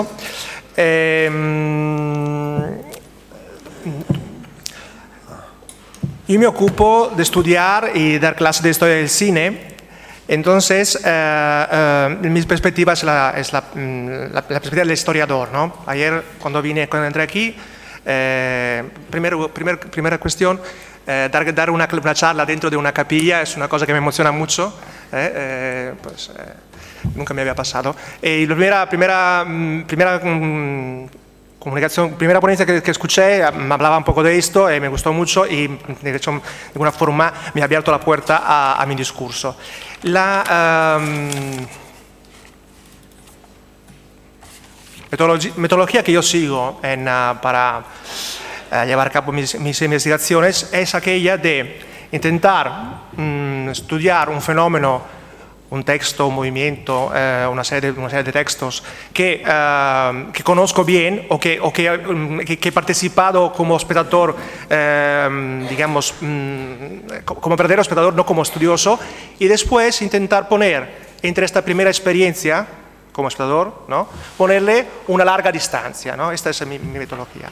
Yo me ocupo de estudiar y dar clases de historia del cine, entonces mi perspectiva es la perspectiva del historiador, ¿no? Ayer cuando entré aquí, primera cuestión, dar una charla dentro de una capilla es una cosa que me emociona mucho, nunca me había pasado. Y la primera ponencia que escuché me hablaba un poco de esto y me gustó mucho y de hecho de alguna forma me ha abierto la puerta a mi discurso. La metodología que yo sigo para llevar a cabo mis investigaciones es aquella de intentar estudiar un fenómeno, un texto, un movimiento, una serie de textos que conozco bien o que he participado como espectador, digamos, como verdadero espectador, no como estudioso, y después intentar poner entre esta primera experiencia como espectador, ¿no?, ponerle una larga distancia, ¿no? Esta es mi metodología.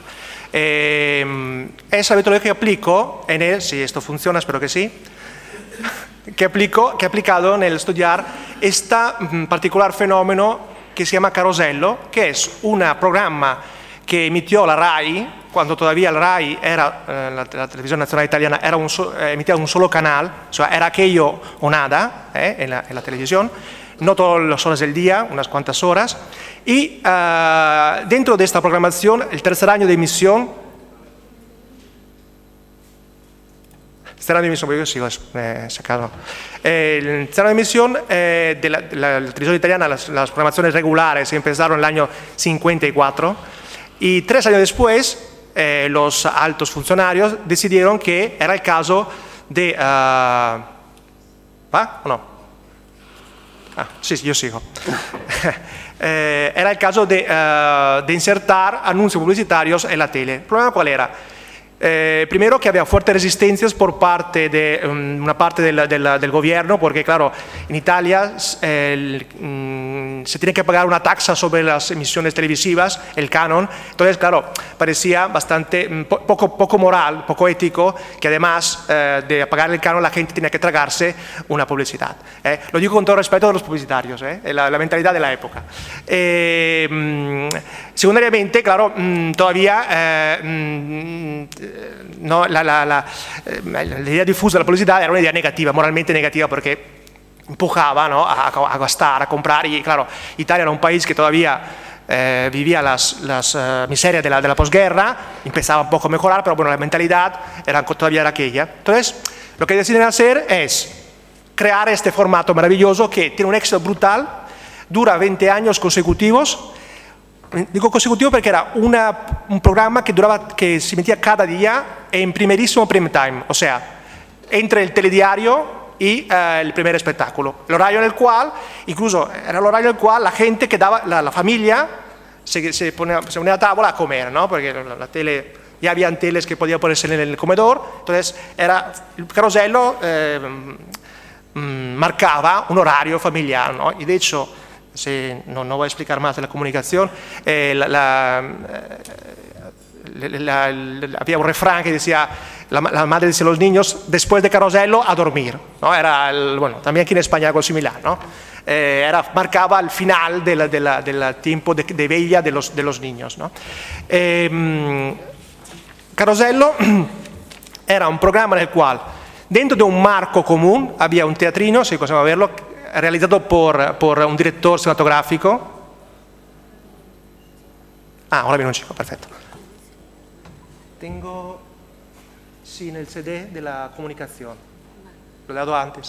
Esa metodología que aplico en él, si esto funciona, espero que sí, que he aplicado en el estudiar este particular fenómeno que se llama Carosello, que es un programa que emitió la RAI, cuando todavía la RAI era, la televisión nacional italiana, emitía un solo canal, o sea, era aquello o nada en la televisión, no todas las horas del día, unas cuantas horas, y dentro de esta programación, el tercer año de emisión, externo de emisión, porque yo sigo sacado. El externo de emisión de la televisión italiana, las programaciones regulares empezaron en el año 54 y 3 años después los altos funcionarios decidieron que era el caso de... ¿Va o no? Sí, yo sigo. Era el caso de insertar anuncios publicitarios en la tele. ¿El problema cuál era? Primero que había fuertes resistencias por parte de una parte del gobierno, porque claro, en Italia se tiene que pagar una taxa sobre las emisiones televisivas, el canon, entonces claro, parecía bastante poco moral, poco ético, que además de pagar el canon la gente tenía que tragarse una publicidad. Lo digo con todo respeto de los publicitarios, la mentalidad de la época. Secundariamente, claro, todavía no, la idea difusa de la publicidad era una idea negativa, moralmente negativa, porque empujaba, ¿no?, a gastar, a comprar, y claro, Italia era un país que todavía vivía las miserias de la posguerra, empezaba un poco a mejorar, pero bueno, la mentalidad todavía era aquella. Entonces, lo que deciden hacer es crear este formato maravilloso que tiene un éxito brutal, dura 20 años consecutivos. Digo consecutivo porque era un programa que se emitía cada día en primerísimo prime time, o sea, entre el telediario y el primer espectáculo. El horario en el cual, incluso era el horario en el cual la gente quedaba, la familia se ponía a tavola a comer, ¿no? Porque la tele, ya habían teles que podían ponerse en el comedor, entonces era el carosello marcaba un horario familiar, ¿no? Y de hecho, no voy a explicar más de la comunicación, había un refrán que decía, la madre decía a los niños, después de carosello a dormir, ¿no? Era bueno, también aquí en España algo similar, ¿no? Marcaba el final del tiempo de veglia de los niños, ¿no? Carosello era un programa en el cual, dentro de un marco común, había un teatrino, si possiamo verlo, realizzato por un director cinematográfico. Ahora viene un chico, perfecto. Tengo, sí, en el CD de la comunicación. Lo he dado antes.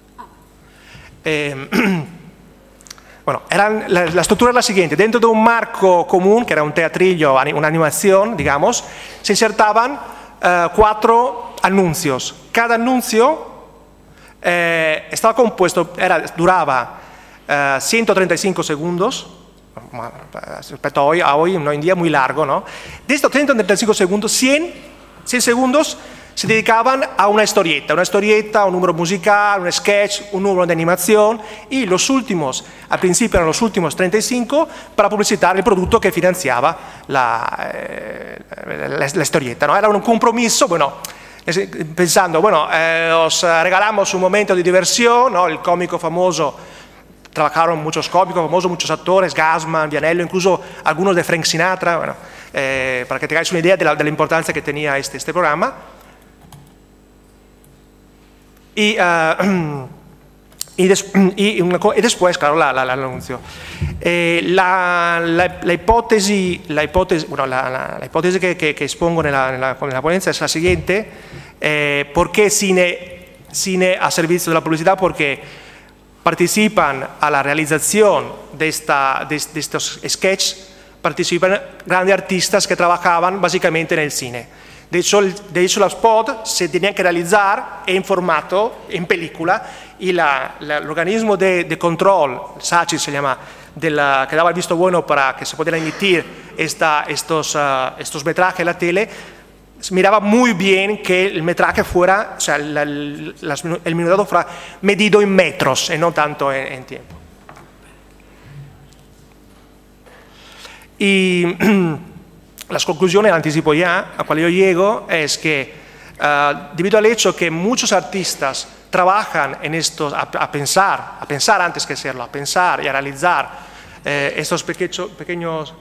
Bueno, la estructura era la siguiente. Dentro de un marco común, que era un teatrillo, una animación, digamos, se insertaban 4 anuncios. Cada anuncio estaba compuesto, duraba 135 segundos, respecto a hoy en día muy largo, ¿no? De estos 135 segundos, 100 segundos se dedicaban a una historieta, un número musical, un sketch, un número de animación, y los últimos, al principio eran los últimos 35 para publicitar el producto que financiaba la historieta, ¿no? Era un compromiso, bueno, pensando, bueno, os regalamos un momento de diversión, ¿no? El cómico famoso, trabajaron muchos cómicos famosos, muchos actores, Gassman, Vianello, incluso algunos de Frank Sinatra, bueno, para que tengáis una idea de la importancia que tenía este programa. Y después, claro, el anuncio. La hipótesis que expongo en la ponencia es la siguiente. ¿Por qué cine a servicio de la publicidad? Porque participan a la realización de estos sketches, participan grandes artistas que trabajaban básicamente en el cine. De hecho, los spots se tenían que realizar en formato, en película, y el organismo de control, SACI se llama, que daba el visto bueno para que se pudieran emitir estos metrajes en la tele, miraba muy bien que el metraje fuera, o sea, el minutado fuera medido en metros y no tanto en tiempo. Y las conclusiones, anticipo ya, a cual yo llego, es que debido al hecho que muchos artistas trabajan en estos, a pensar antes que hacerlo, a pensar y a realizar estos pequeños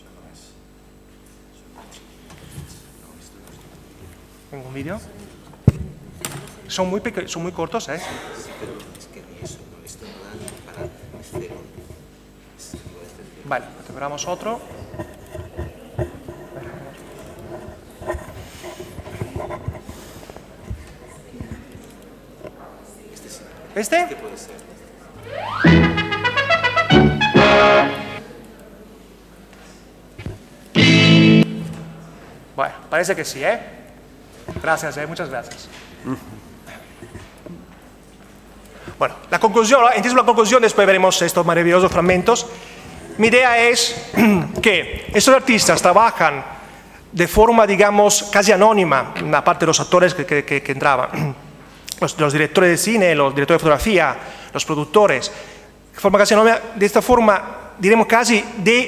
¿Tengo un vídeo? Son muy cortos, ¿eh? Vale, preparamos otro. ¿Este? ¿Qué puede ser? Bueno, parece que sí, ¿eh? Gracias, muchas gracias. Bueno, la conclusión, entiendo la conclusión, después veremos estos maravillosos fragmentos. Mi idea es que estos artistas trabajan de forma, digamos, casi anónima, aparte de los actores que entraban, los directores de cine, los directores de fotografía, los productores, de forma casi anónima, de esta forma, diremos casi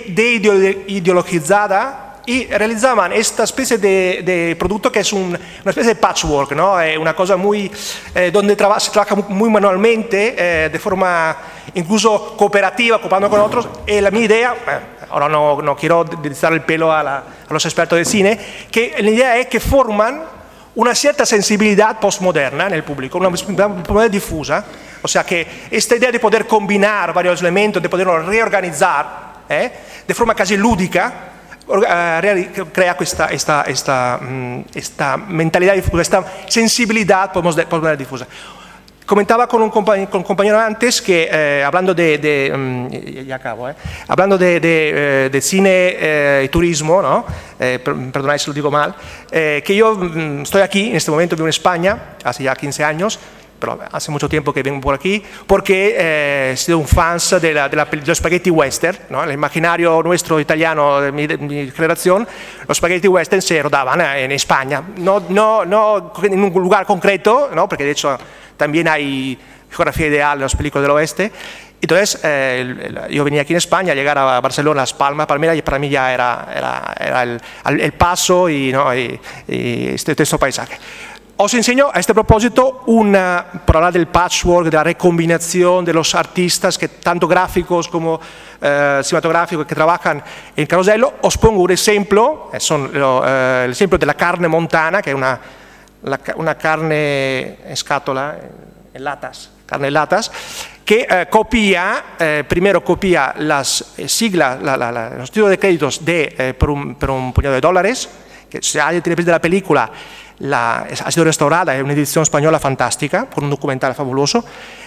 ideologizada, y realizaban esta especie de producto que es una especie de patchwork, ¿no? Una cosa muy, donde se trabaja muy manualmente, de forma incluso cooperativa, cooperando con otros. La mi idea, ahora no quiero dar el pelo a los expertos de cine, que la idea es que forman una cierta sensibilidad postmoderna en el público, una sensibilidad difusa, o sea que esta idea de poder combinar varios elementos, de poderlo reorganizar, de forma casi lúdica, crea esta mentalidad difusa, esta sensibilidad postmoderna difusa. Comentaba con un compañero antes que, hablando ya acabo, hablando de cine y turismo, ¿no? Perdonad si lo digo mal, que yo estoy aquí, en este momento vivo en España, hace ya 15 años, pero hace mucho tiempo que vengo por aquí, porque he sido un fan de los spaghetti western, ¿no? El imaginario nuestro italiano de mi generación, los spaghetti western se rodaban en España, no en un lugar concreto, ¿no? Porque de hecho también hay geografía ideal en las películas del oeste. Entonces yo venía aquí en España, llegar a Barcelona, Las Palmas, Palmera, y para mí ya era el paso y este paisaje. Os enseño a este propósito, por hablar del patchwork, de la recombinación de los artistas, tanto gráficos como cinematográficos, que trabajan en Carosello. Os pongo un ejemplo, el ejemplo de la carne montana, que es una carne en scatola, en latas, carne en latas, que primero copia las siglas, los títulos de créditos por un puñado de dólares, que si alguien tiene presente la película, ha sido restaurada, es una edición española fantástica, con un documental fabuloso.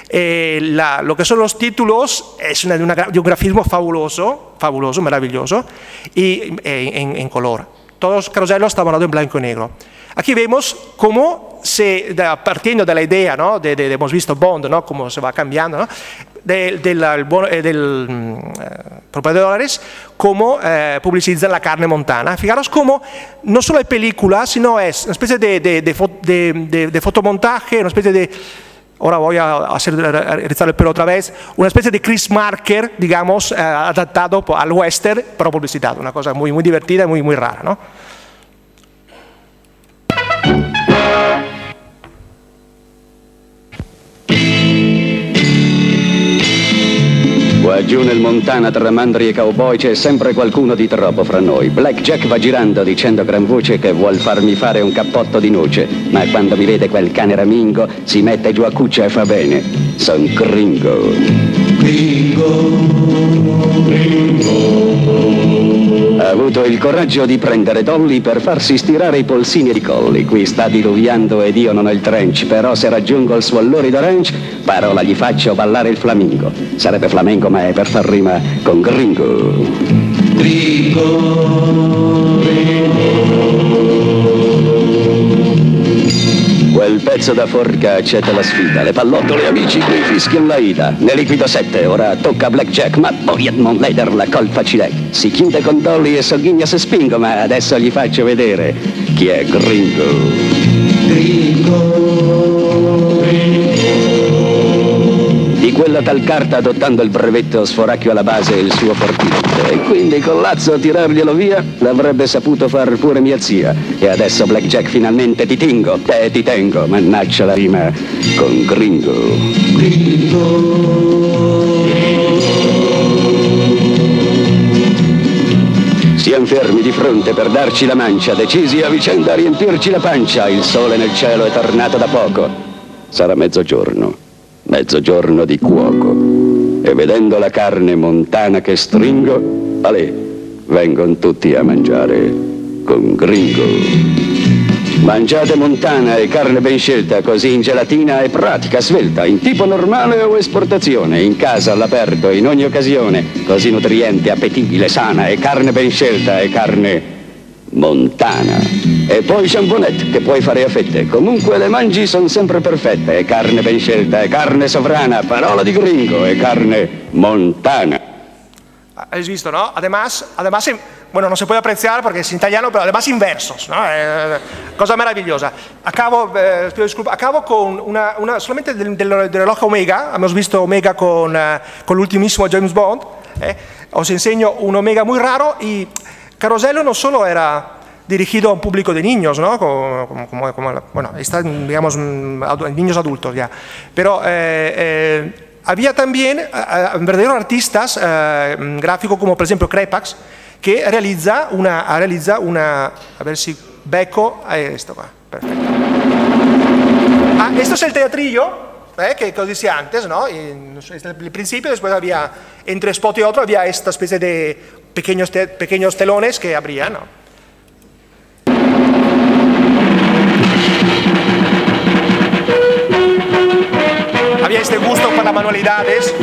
Lo que son los títulos es de un grafismo fabuloso, maravilloso, y en color. Todos los Carosellos estaban rodados en blanco y negro. Aquí vemos cómo, partiendo de la idea, ¿no? hemos visto Bond, ¿no? Cómo se va cambiando, ¿no? del propiedad de dólares, cómo publicitan la carne montana. Fijaros cómo no solo hay películas, sino es una especie de fotomontaje, una especie de... Ahora voy a rizar el pelo otra vez, una especie de Chris Marker, digamos, adaptado al western, pero publicitado, una cosa muy, muy divertida y muy, muy rara, ¿no? Qua giù nel Montana tra mandri e cowboy c'è sempre qualcuno di troppo fra noi. Black Jack va girando dicendo a gran voce che vuol farmi fare un cappotto di noce, ma quando mi vede quel cane ramingo si mette giù a cuccia e fa bene. Son gringo. Ha avuto il coraggio di prendere Dolly per farsi stirare i polsini e i colli. Qui sta diluviando ed io non ho il trench, però se raggiungo il suo lorido ranch, parola gli faccio ballare il flamingo. Sarebbe flamenco ma è per far rima con gringo. Quel pezzo da forca accetta la sfida. Le pallottole amici qui fischiano la ida. Ne liquido 7, ora tocca a Black Jack, ma poi Edmond Leder la colpa ci lei. Si chiude con Dolly e sogghigna se spingo, ma adesso gli faccio vedere chi è Di quella tal carta, adottando il brevetto, sforacchio alla base il suo fortino. E quindi con Lazzo a tirarglielo via l'avrebbe saputo far pure mia zia. E adesso Black Jack finalmente ti tengo, mannaggia la rima con Siamo fermi di fronte per darci la mancia, decisi a vicenda a riempirci la pancia. Il sole nel cielo è tornato da poco. Sarà mezzogiorno di cuoco. E vedendo la carne montana che stringo, alè, vengon tutti a mangiare con gringo. Mangiate Montana e carne ben scelta, così in gelatina e pratica, svelta, in tipo normale o esportazione, in casa, all'aperto, in ogni occasione, così nutriente, appetibile, sana, e carne ben scelta e carne Montana. E poi Jambonette, che puoi fare a fette, comunque le mangi sono sempre perfette, è carne ben scelta, è carne sovrana, parola di gringo, è carne Montana. ¿Has visto, no? Además, bueno, no se puede apreciar porque es en italiano, pero además inversos, ¿no? Cosa maravillosa. Acabo con solamente del reloj Omega. Hemos visto Omega con el ultimísimo James Bond. Os enseño un Omega muy raro, y Carosello no solo era dirigido a un público de niños, ¿no? Bueno, está, digamos, niños adultos ya, pero había también verdaderos artistas gráficos, como por ejemplo Crepax, que realizza una, a ver si becco, esto va, perfecto. Esto es el teatrillo, que os decía antes, ¿no? Este el principio, después había, entre spot y otro, había esta especie de pequeños telones que abrían, ¿no? Había este gusto por las manualidades.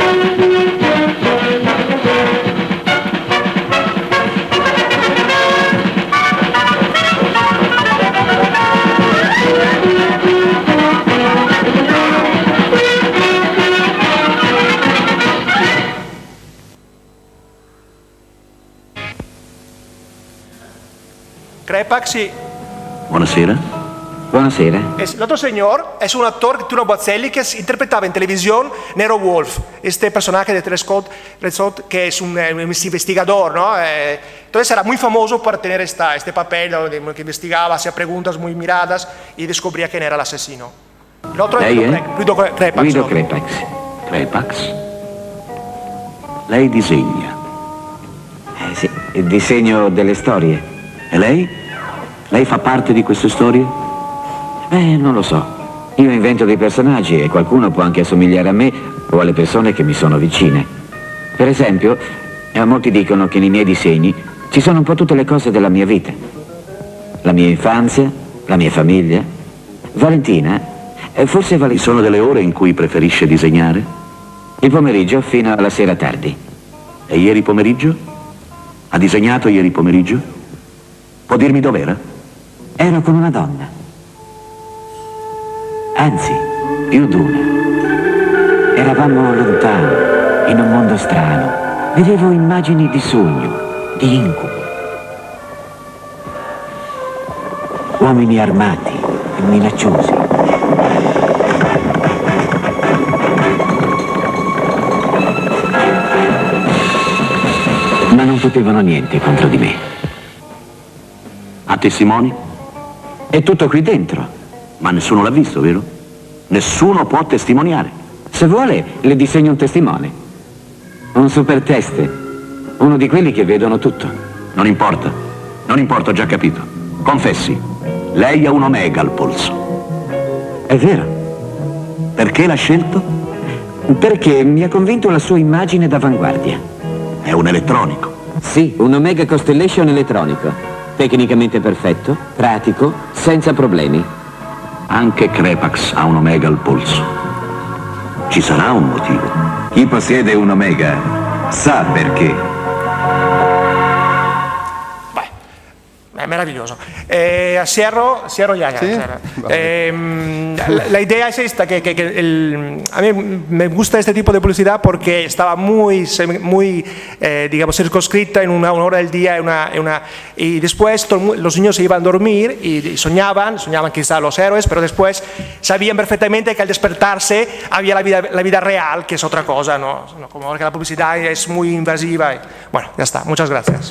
Crepax, sí. Buonasera. Buonasera. El otro señor es un actor, Tino Bozzelli, que interpretaba en televisión Nero Wolf, este personaje de Red Scott, que es un investigador, ¿no? Entonces era muy famoso por tener este papel, ¿no? Que investigaba, hacía preguntas muy miradas y descubría quién era el asesino. El otro es Guido Crepax. Guido ¿no? Crepax. Crepax? Lei disegna. Sì, il disegno delle storie. E lei? Lei fa parte di queste storie? Non lo so. Io invento dei personaggi e qualcuno può anche assomigliare a me o alle persone che mi sono vicine. Per esempio, molti dicono che nei miei disegni ci sono un po' tutte le cose della mia vita. La mia infanzia, la mia famiglia. Valentina, forse Valentina. Ci sono delle ore in cui preferisce disegnare? Il pomeriggio fino alla sera tardi. E ieri pomeriggio? Ha disegnato ieri pomeriggio? Può dirmi dov'era? Ero con una donna. Anzi, più d'una. Eravamo lontano, in un mondo strano. Vedevo immagini di sogno, di incubo. Uomini armati e minacciosi. Ma non potevano niente contro di me. Ha testimoni? È tutto qui dentro. Ma nessuno l'ha visto, vero? Nessuno può testimoniare. Se vuole, le disegno un testimone. Un super teste. Uno di quelli che vedono tutto. Non importa. Non importa, ho già capito. Confessi, lei ha un Omega al polso. È vero. Perché l'ha scelto? Perché mi ha convinto la sua immagine d'avanguardia. È un elettronico. Sì, un Omega Constellation elettronico. Tecnicamente perfetto, pratico, senza problemi. Anche Crepax ha un Omega al polso. Ci sarà un motivo. Chi possiede un Omega sa perché. È meraviglioso. Cierro ya. Sí, la idea es esta, a mí me gusta este tipo de publicidad porque estaba muy digamos, circunscrita en una hora del día y después los niños se iban a dormir y soñaban quizá los héroes, pero después sabían perfectamente que al despertarse había la vida real, que es otra cosa, ¿no? Como que la publicidad es muy invasiva. Bueno, ya está. Muchas gracias.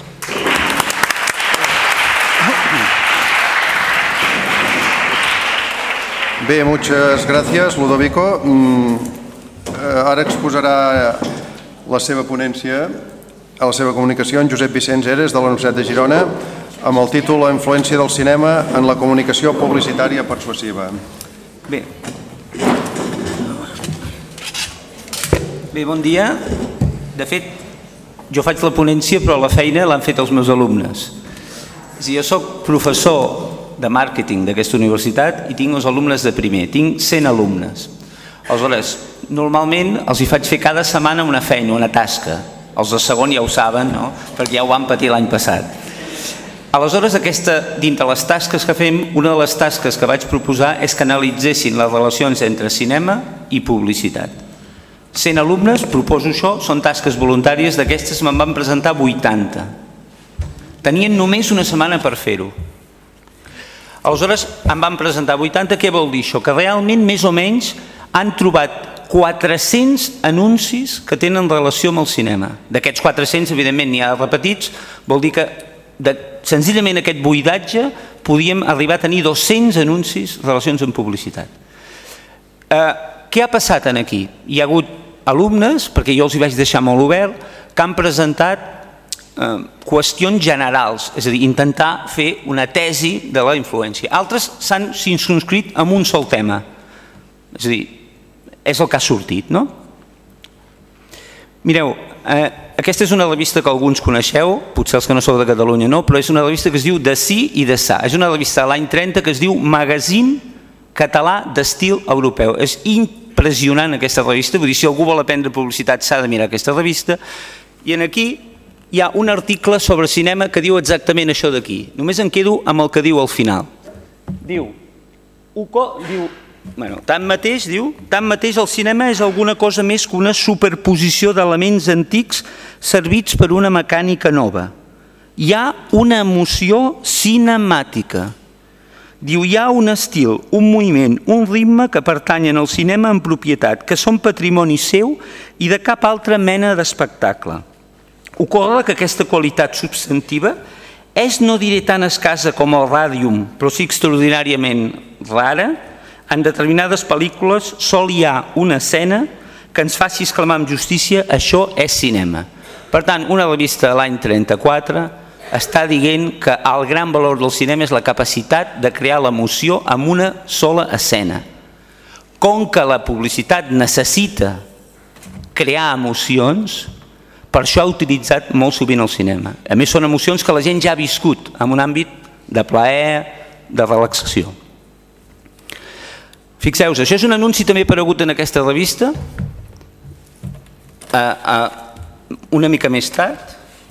Bé, muchas gracias, Ludovico. Ara exposarà la seva ponència, a la seva comunicació, en Josep Vicenç Eres, de la Universitat de Girona, amb el títol La influència del cinema en la comunicació publicitària persuasiva. Bé, bon dia. De fet, jo faig la ponència, però la feina l'han fet els meus alumnes. Jo soc professor de màrqueting d'aquesta universitat i tinc els alumnes de primer, tinc 100 alumnes. Aleshores, normalment els hi faig fer cada setmana una feina, una tasca. Els de segon ja ho saben, no? Perquè ja ho van patir l'any passat. Aleshores, dintre les tasques que fem, una de les tasques que vaig proposar és que analitzessin les relacions entre cinema i publicitat. 100 alumnes, proposo això, són tasques voluntàries, d'aquestes me'n van presentar 80. Tenien només una setmana per fer-ho. Aleshores, em van presentar 80, què vol dir això? Que realment, més o menys, han trobat 400 anuncis que tenen relació amb el cinema. D'aquests 400, evidentment, n'hi ha repetits, vol dir que senzillament aquest buidatge podíem arribar a tenir 200 anuncis relacions amb publicitat. Què ha passat aquí? Hi ha hagut alumnes, perquè jo els hi vaig deixar molt obert, que han presentat qüestions generals, és a dir, intentar fer una tesi de la influència. Altres s'han circumscrit en un sol tema, és a dir, és el que ha sortit, no? Mireu, aquesta és una revista que alguns coneixeu, potser els que no sou de Catalunya no, però és una revista que es diu De Sí i de Sa. És una revista de l'any 30 que es diu Magazín Català d'Estil Europeu. És impressionant aquesta revista, vull dir, si algú vol aprendre publicitat s'ha de mirar aquesta revista. I aquí hi ha un article sobre cinema que diu exactament això d'aquí. Només em quedo amb el que diu al final. Diu, tanmateix el cinema és alguna cosa més que una superposició d'elements antics servits per una mecànica nova. Hi ha una emoció cinemàtica. Diu, hi ha un estil, un moviment, un ritme que pertanyen al cinema en propietat, que són patrimoni seu i de cap altra mena d'espectacle. Ocorre que aquesta qualitat substantiva és, no diré tan escassa com el ràdium, però sí extraordinàriament rara. En determinades pel·lícules sol hi ha una escena que ens faci exclamar amb justícia això és cinema. Per tant, una revista de l'any 34 està dient que el gran valor del cinema és la capacitat de crear l'emoció amb una sola escena. Com que la publicitat necessita crear emocions, per això ha utilitzat molt sovint el cinema. A més, són emocions que la gent ja ha viscut en un àmbit de plaer, de relaxació. Fixeu-vos, això és un anunci també aparegut en aquesta revista, una mica més tard,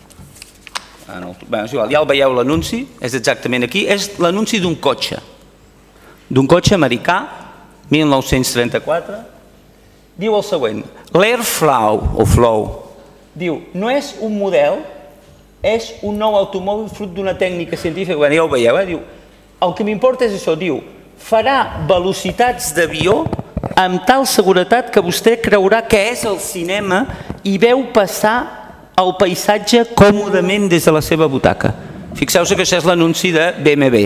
ja el veieu l'anunci, és exactament aquí, és l'anunci d'un cotxe americà, 1934, diu el següent, l'Airflow, diu, no és un model, és un nou automòbil fruit d'una tècnica científica, ja ho veieu, diu, el que m'importa és això, diu, farà velocitats d'avió amb tal seguretat que vostè creurà que és el cinema i veu passar el paisatge còmodament des de la seva butaca. Fixeu-vos que això és l'anunci de BMW.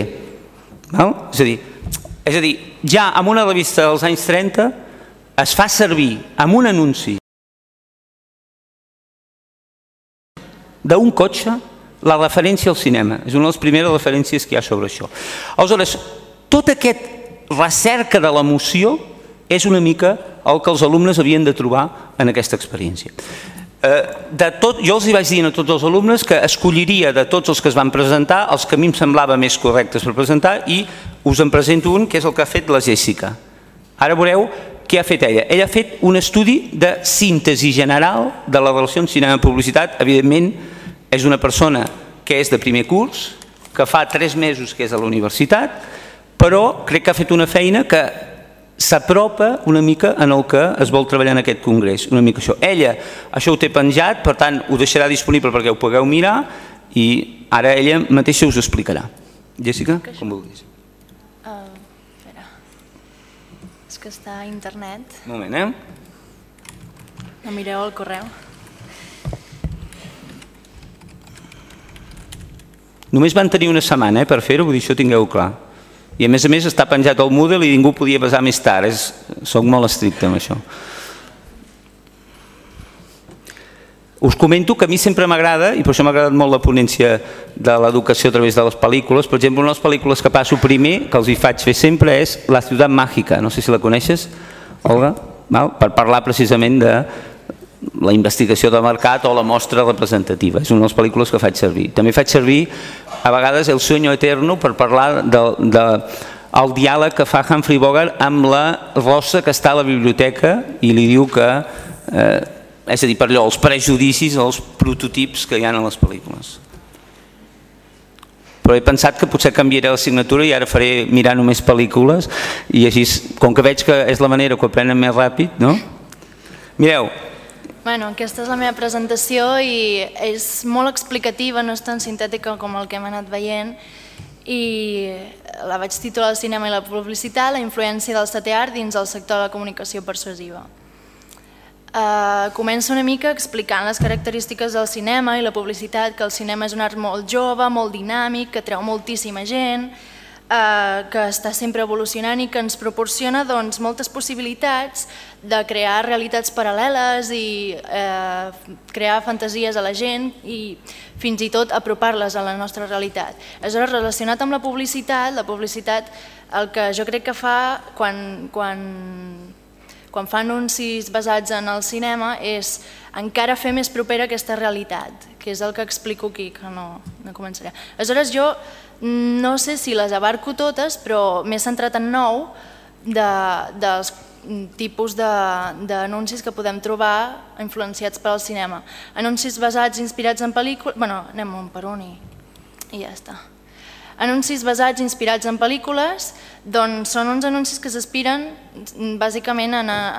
És a dir, ja en una revista dels anys 30 es fa servir amb un anunci d'un cotxe la referència al cinema. És una de les primeres referències que hi ha sobre això. Aleshores, tota aquesta recerca de l'emoció és una mica el que els alumnes havien de trobar en aquesta experiència. Jo els vaig dir a tots els alumnes que escolliria de tots els que es van presentar els que a mi em semblava més correctes per presentar i us en presento un que és el que ha fet la Jessica. Ara veureu què ha fet ella. Ella ha fet un estudi de síntesi general de la relació amb cinema-publicitat. Evidentment, és una persona que és de primer curs, que fa 3 mesos que és a la universitat, però crec que ha fet una feina que s'apropa una mica en el que es vol treballar en aquest congrés. Una mica això. Ella, això ho té penjat, per tant, ho deixarà disponible perquè ho pugueu mirar i ara ella mateixa us explicarà. Jessica, com vulguis. És que està a internet. Un moment, No mireu el correu. Només van tenir una setmana per fer-ho, vull dir, això tingueu clar. I a més està penjat al Moodle i ningú podia passar més tard. Soc molt estricte amb això. Us comento que a mi sempre m'agrada, i per això m'ha agradat molt la ponència de l'educació a través de les pel·lícules. Per exemple, una de les pel·lícules que passo primer, que els hi faig fer sempre, és La ciutat màgica. No sé si la coneixes, Olga? Per parlar precisament de la investigació de mercat o la mostra representativa. És una de les pel·lícules que faig servir. També faig servir a vegades El sueño eterno per parlar del diàleg que fa Humphrey Bogart amb la rossa que està a la biblioteca i li diu que, és a dir, per allò, els prejudicis, els prototips que hi ha a les pel·lícules. Però he pensat que potser canviaré la signatura i ara faré mirar només pel·lícules i així, com que veig que és la manera que ho aprenen més ràpid, no? Mireu. Bueno, aquesta és la meva presentació i és molt explicativa, no és tan sintètica com el que hem anat veient, i la vaig titular El cinema i la publicitat, la influència del setè art dins el sector de la comunicació persuasiva. Començo una mica explicant les característiques del cinema i la publicitat, que el cinema és un art molt jove, molt dinàmic, que atreu moltíssima gent, que està sempre evolucionant i que ens proporciona moltes possibilitats de crear realitats paral·leles i crear fantasies a la gent i fins i tot apropar-les a la nostra realitat. Aleshores, relacionat amb la publicitat el que jo crec que fa quan fa anuncis basats en el cinema és encara fer més propera aquesta realitat, que és el que explico aquí, que no començaré. Aleshores, jo no sé si les abarco totes, però m'he centrat en 9 dels tipus d'anuncis que podem trobar influenciats pel cinema. Anuncis basats, inspirats en pel·lícules... Bueno, anem un per un i ja està. Anuncis basats, inspirats en pel·lícules, doncs són uns anuncis que s'inspiren bàsicament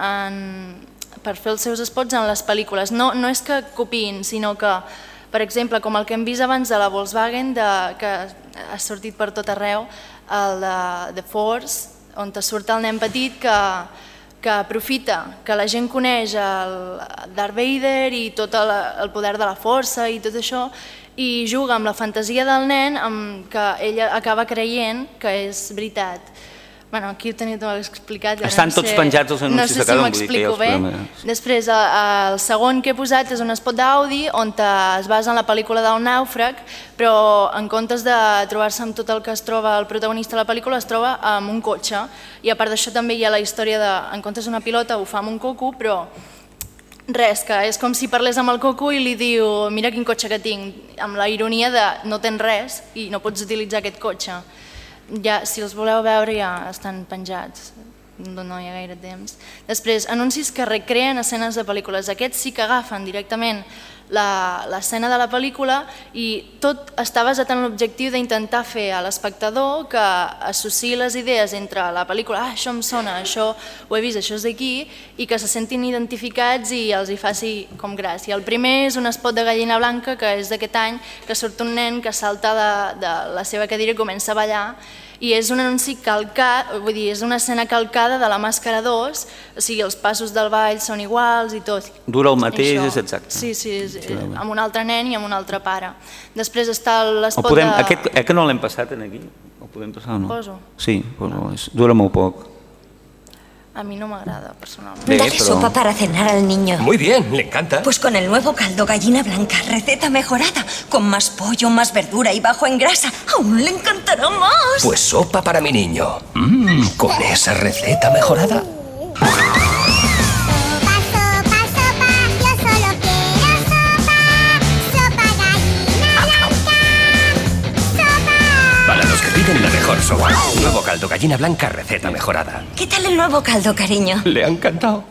per fer els seus spots en les pel·lícules. No és que copiïn, sinó que, per exemple, com el que hem vist abans de la Volkswagen, que ha sortit per tot arreu, el de The Force, on surt el nen petit que aprofita que la gent coneix el Darth Vader i tot el poder de la força i tot això, i juga amb la fantasia del nen que ell acaba creient que és veritat. Aquí ho teniu tot explicat. Estan tots penjats els anuncis de cada un, vull dir que ja els podem... Després, el segon que he posat és un spot d'Audi on es basa en la pel·lícula del nàufrag, però en comptes de trobar-se amb tot el que es troba el protagonista de la pel·lícula, es troba amb un cotxe. I a part d'això també hi ha la història de, en comptes d'una pilota, ho fa amb un coco, però res, que és com si parlés amb el coco i li diu mira quin cotxe que tinc, amb la ironia de no tens res i no pots utilitzar aquest cotxe. Ja, si els voleu veure ja estan penjats, no hi ha gaire temps. Després, anuncis que recreen escenes de pel·lícules. Aquests sí que agafen directament l'escena de la pel·lícula i tot està basat en l'objectiu d'intentar fer a l'espectador que associï les idees entre la pel·lícula, això em sona, això ho he vist, això és d'aquí, i que se sentin identificats i els hi faci com gràcia. El primer és un spot de Gallina Blanca, que és d'aquest any, que surt un nen que salta de la seva cadira i comença a ballar, i és un anunci calcat, vull dir, és una escena calcada de La Màscara 2, o sigui, els passos del ball són iguals i tot. Dura el mateix, és exacte. Sí, amb un altre nen i amb un altre pare. Després està l'espot de... Aquest que no l'hem passat aquí, el podem passar o no? Poso? Sí, dura molt poc. A mí no me agrada personalmente. Dale sopa para cenar al niño. Muy bien, le encanta. Pues con el nuevo caldo gallina blanca, receta mejorada, con más pollo, más verdura y bajo en grasa, aún le encantará más. Pues sopa para mi niño. Con esa receta mejorada. Piden la mejor sopa. Nuevo caldo gallina blanca, receta mejorada. ¿Qué tal el nuevo caldo, cariño? Le ha encantado.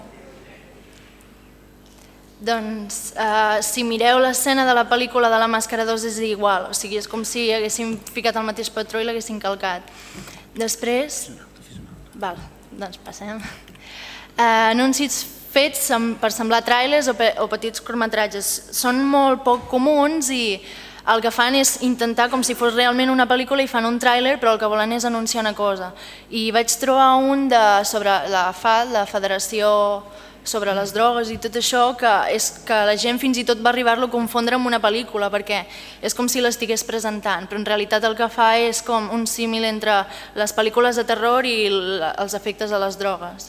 Doncs, si mireu l'escena de la pel·lícula de La Màscara 2 és igual, o sigui, és com si haguéssim ficat el mateix patró i l'haguéssim calcat. Després... doncs passem. Anuncis fets per semblar tràilers o petits curtmetratges. Són molt poc comuns i el que fan és intentar com si fos realment una pel·lícula i fan un tràiler, però el que volen és anunciar una cosa. I vaig trobar un sobre la FAD, la Federació sobre les drogues i tot això, que és que la gent fins i tot va arribar-lo a confondre amb una pel·lícula, perquè és com si l'estigués presentant, però en realitat el que fa és com un símil entre les pel·lícules de terror i els efectes de les drogues.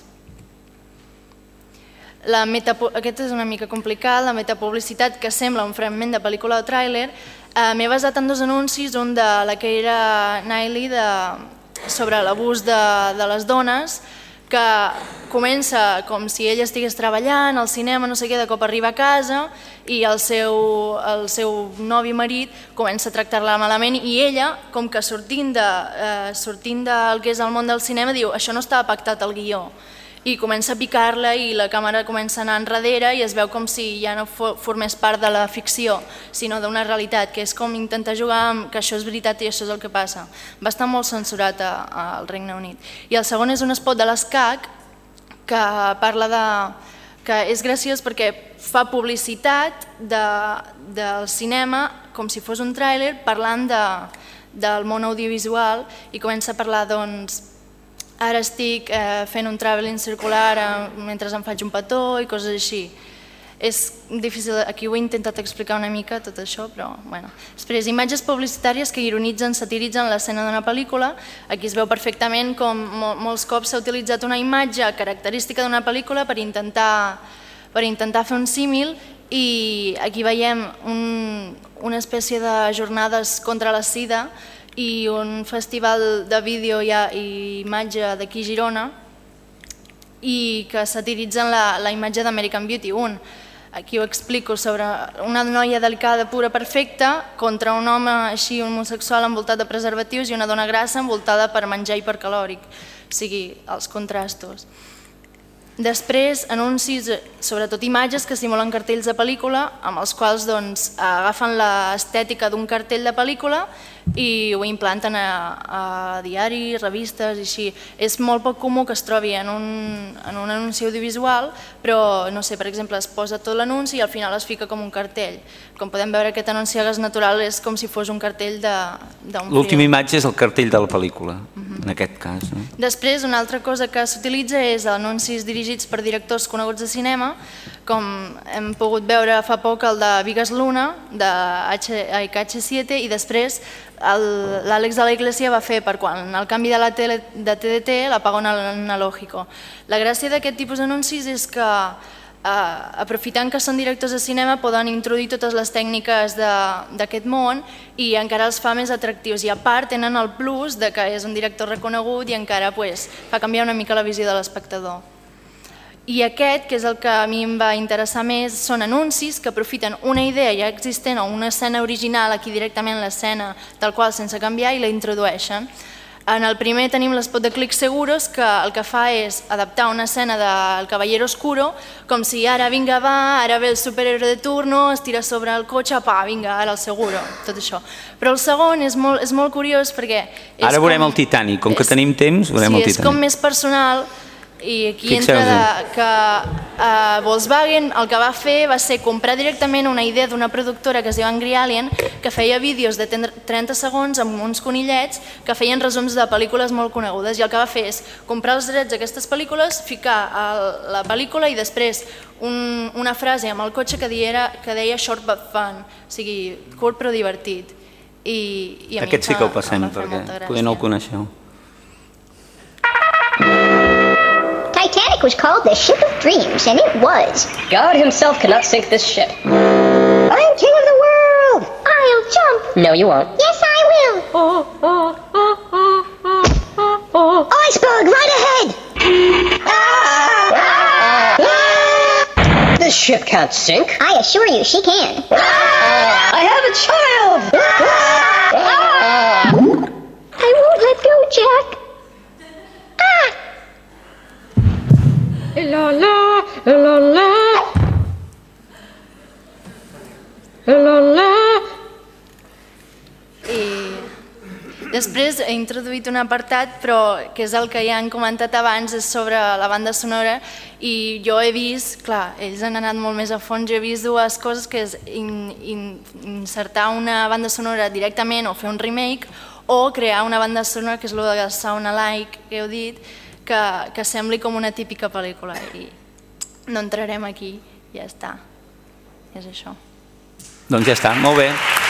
Aquest és una mica complicat, la metapublicitat, que sembla un fragment de pel·lícula o tràiler. M'he basat en dos anuncis, un de la Keira Knightley sobre l'abús de les dones, que comença com si ell estigués treballant al cinema, no sé què, de cop arriba a casa i el seu novi marit comença a tractar-la malament i ella, com que sortint del que és el món del cinema, diu això no estava pactat al guió i comença a picar-la i la càmera comença a anar enrere i es veu com si ja no formés part de la ficció, sinó d'una realitat, que és com intentar jugar amb que això és veritat i això és el que passa. Va estar molt censurat al Regne Unit. I el segon és un spot de l'ESCAC que parla de... que és graciós perquè fa publicitat del cinema com si fos un tràiler parlant del món audiovisual i comença a parlar, doncs, ara estic fent un travelling circular mentre em faig un petó i coses així. És difícil, aquí ho he intentat explicar una mica tot això, però bueno. Després, imatges publicitàries que ironitzen, satiritzen l'escena d'una pel·lícula. Aquí es veu perfectament com molts cops s'ha utilitzat una imatge característica d'una pel·lícula per intentar fer un símil i aquí veiem una espècie de jornades contra la sida i un festival de vídeo i imatge d'aquí a Girona i que satiritzen la imatge d'American Beauty 1. Aquí ho explico sobre una noia delicada, pura, perfecta, contra un home així homosexual envoltat de preservatius i una dona grassa envoltada per menjar hipercalòric, o sigui, els contrastos. Després, anuncis, sobretot imatges que simulen cartells de pel·lícula, amb els quals agafen l'estètica d'un cartell de pel·lícula i ho implanten a diaris, revistes i així. És molt poc comú que es trobi en un anunci audiovisual, però, no sé, per exemple, es posa tot l'anunci i al final es fica com un cartell. Com podem veure, aquest anunci a Gas Natural és com si fos un cartell d'un film. L'última imatge és el cartell de la pel·lícula, en aquest cas. Després, una altra cosa que s'utilitza és anuncis dirigits per directors coneguts de cinema, com hem pogut veure fa poc el de Vigas Luna, de HH7, i després l'Àlex de la Iglesia va fer per quan el canvi de la tele de TDT l'apagón analógico. La gràcia d'aquest tipus d'anuncis és que aprofitant que són directors de cinema poden introduir totes les tècniques d'aquest món i encara els fa més atractius i a part tenen el plus que és un director reconegut i encara fa canviar una mica la visió de l'espectador. I aquest, que és el que a mi em va interessar més, són anuncis que aprofiten una idea ja existent o una escena original, aquí directament l'escena tal qual sense canviar, i la introdueixen. En el primer tenim l'espot de Clics Seguros, que el que fa és adaptar una escena del Caballero Oscuro, com si ara vinga va, ara ve el superhéroe de turno, es tira sobre el cotxe, vinga, ara el seguro, tot això. Però el segon és molt curiós perquè... Ara veurem el Titanic, com que tenim temps, veurem el Titanic. Sí, és com més personal. I aquí entra que Volkswagen el que va fer va ser comprar directament una idea d'una productora que es diu Angry Alien, que feia vídeos de 30 segons amb uns conillets que feien resums de pel·lícules molt conegudes, i el que va fer és comprar els drets d'aquestes pel·lícules, ficar la pel·lícula i després una frase amb el cotxe que deia short but fun, o sigui, curt però divertit. Aquest sí que el passem, perquè potser no el coneixeu. Titanic was called the Ship of Dreams, and it was. God himself cannot sink this ship. I'm king of the world! I'll jump! No, you won't. Yes, I will! Iceberg, right ahead! This ship can't sink. I assure you, she can. I have a child! I won't let go, Jack. La la la la la la. I després he introduït un apartat, però que és el que ja han comentat abans, és sobre la banda sonora, i jo he vist, clar, ells han anat molt més a fons, jo he vist dues coses, que és insertar una banda sonora directament o fer un remake, o crear una banda sonora, que és el de Sound Alike que heu dit, que sembli com una típica pel·lícula, i no entrarem aquí, ja està, és això. Doncs ja està, molt bé.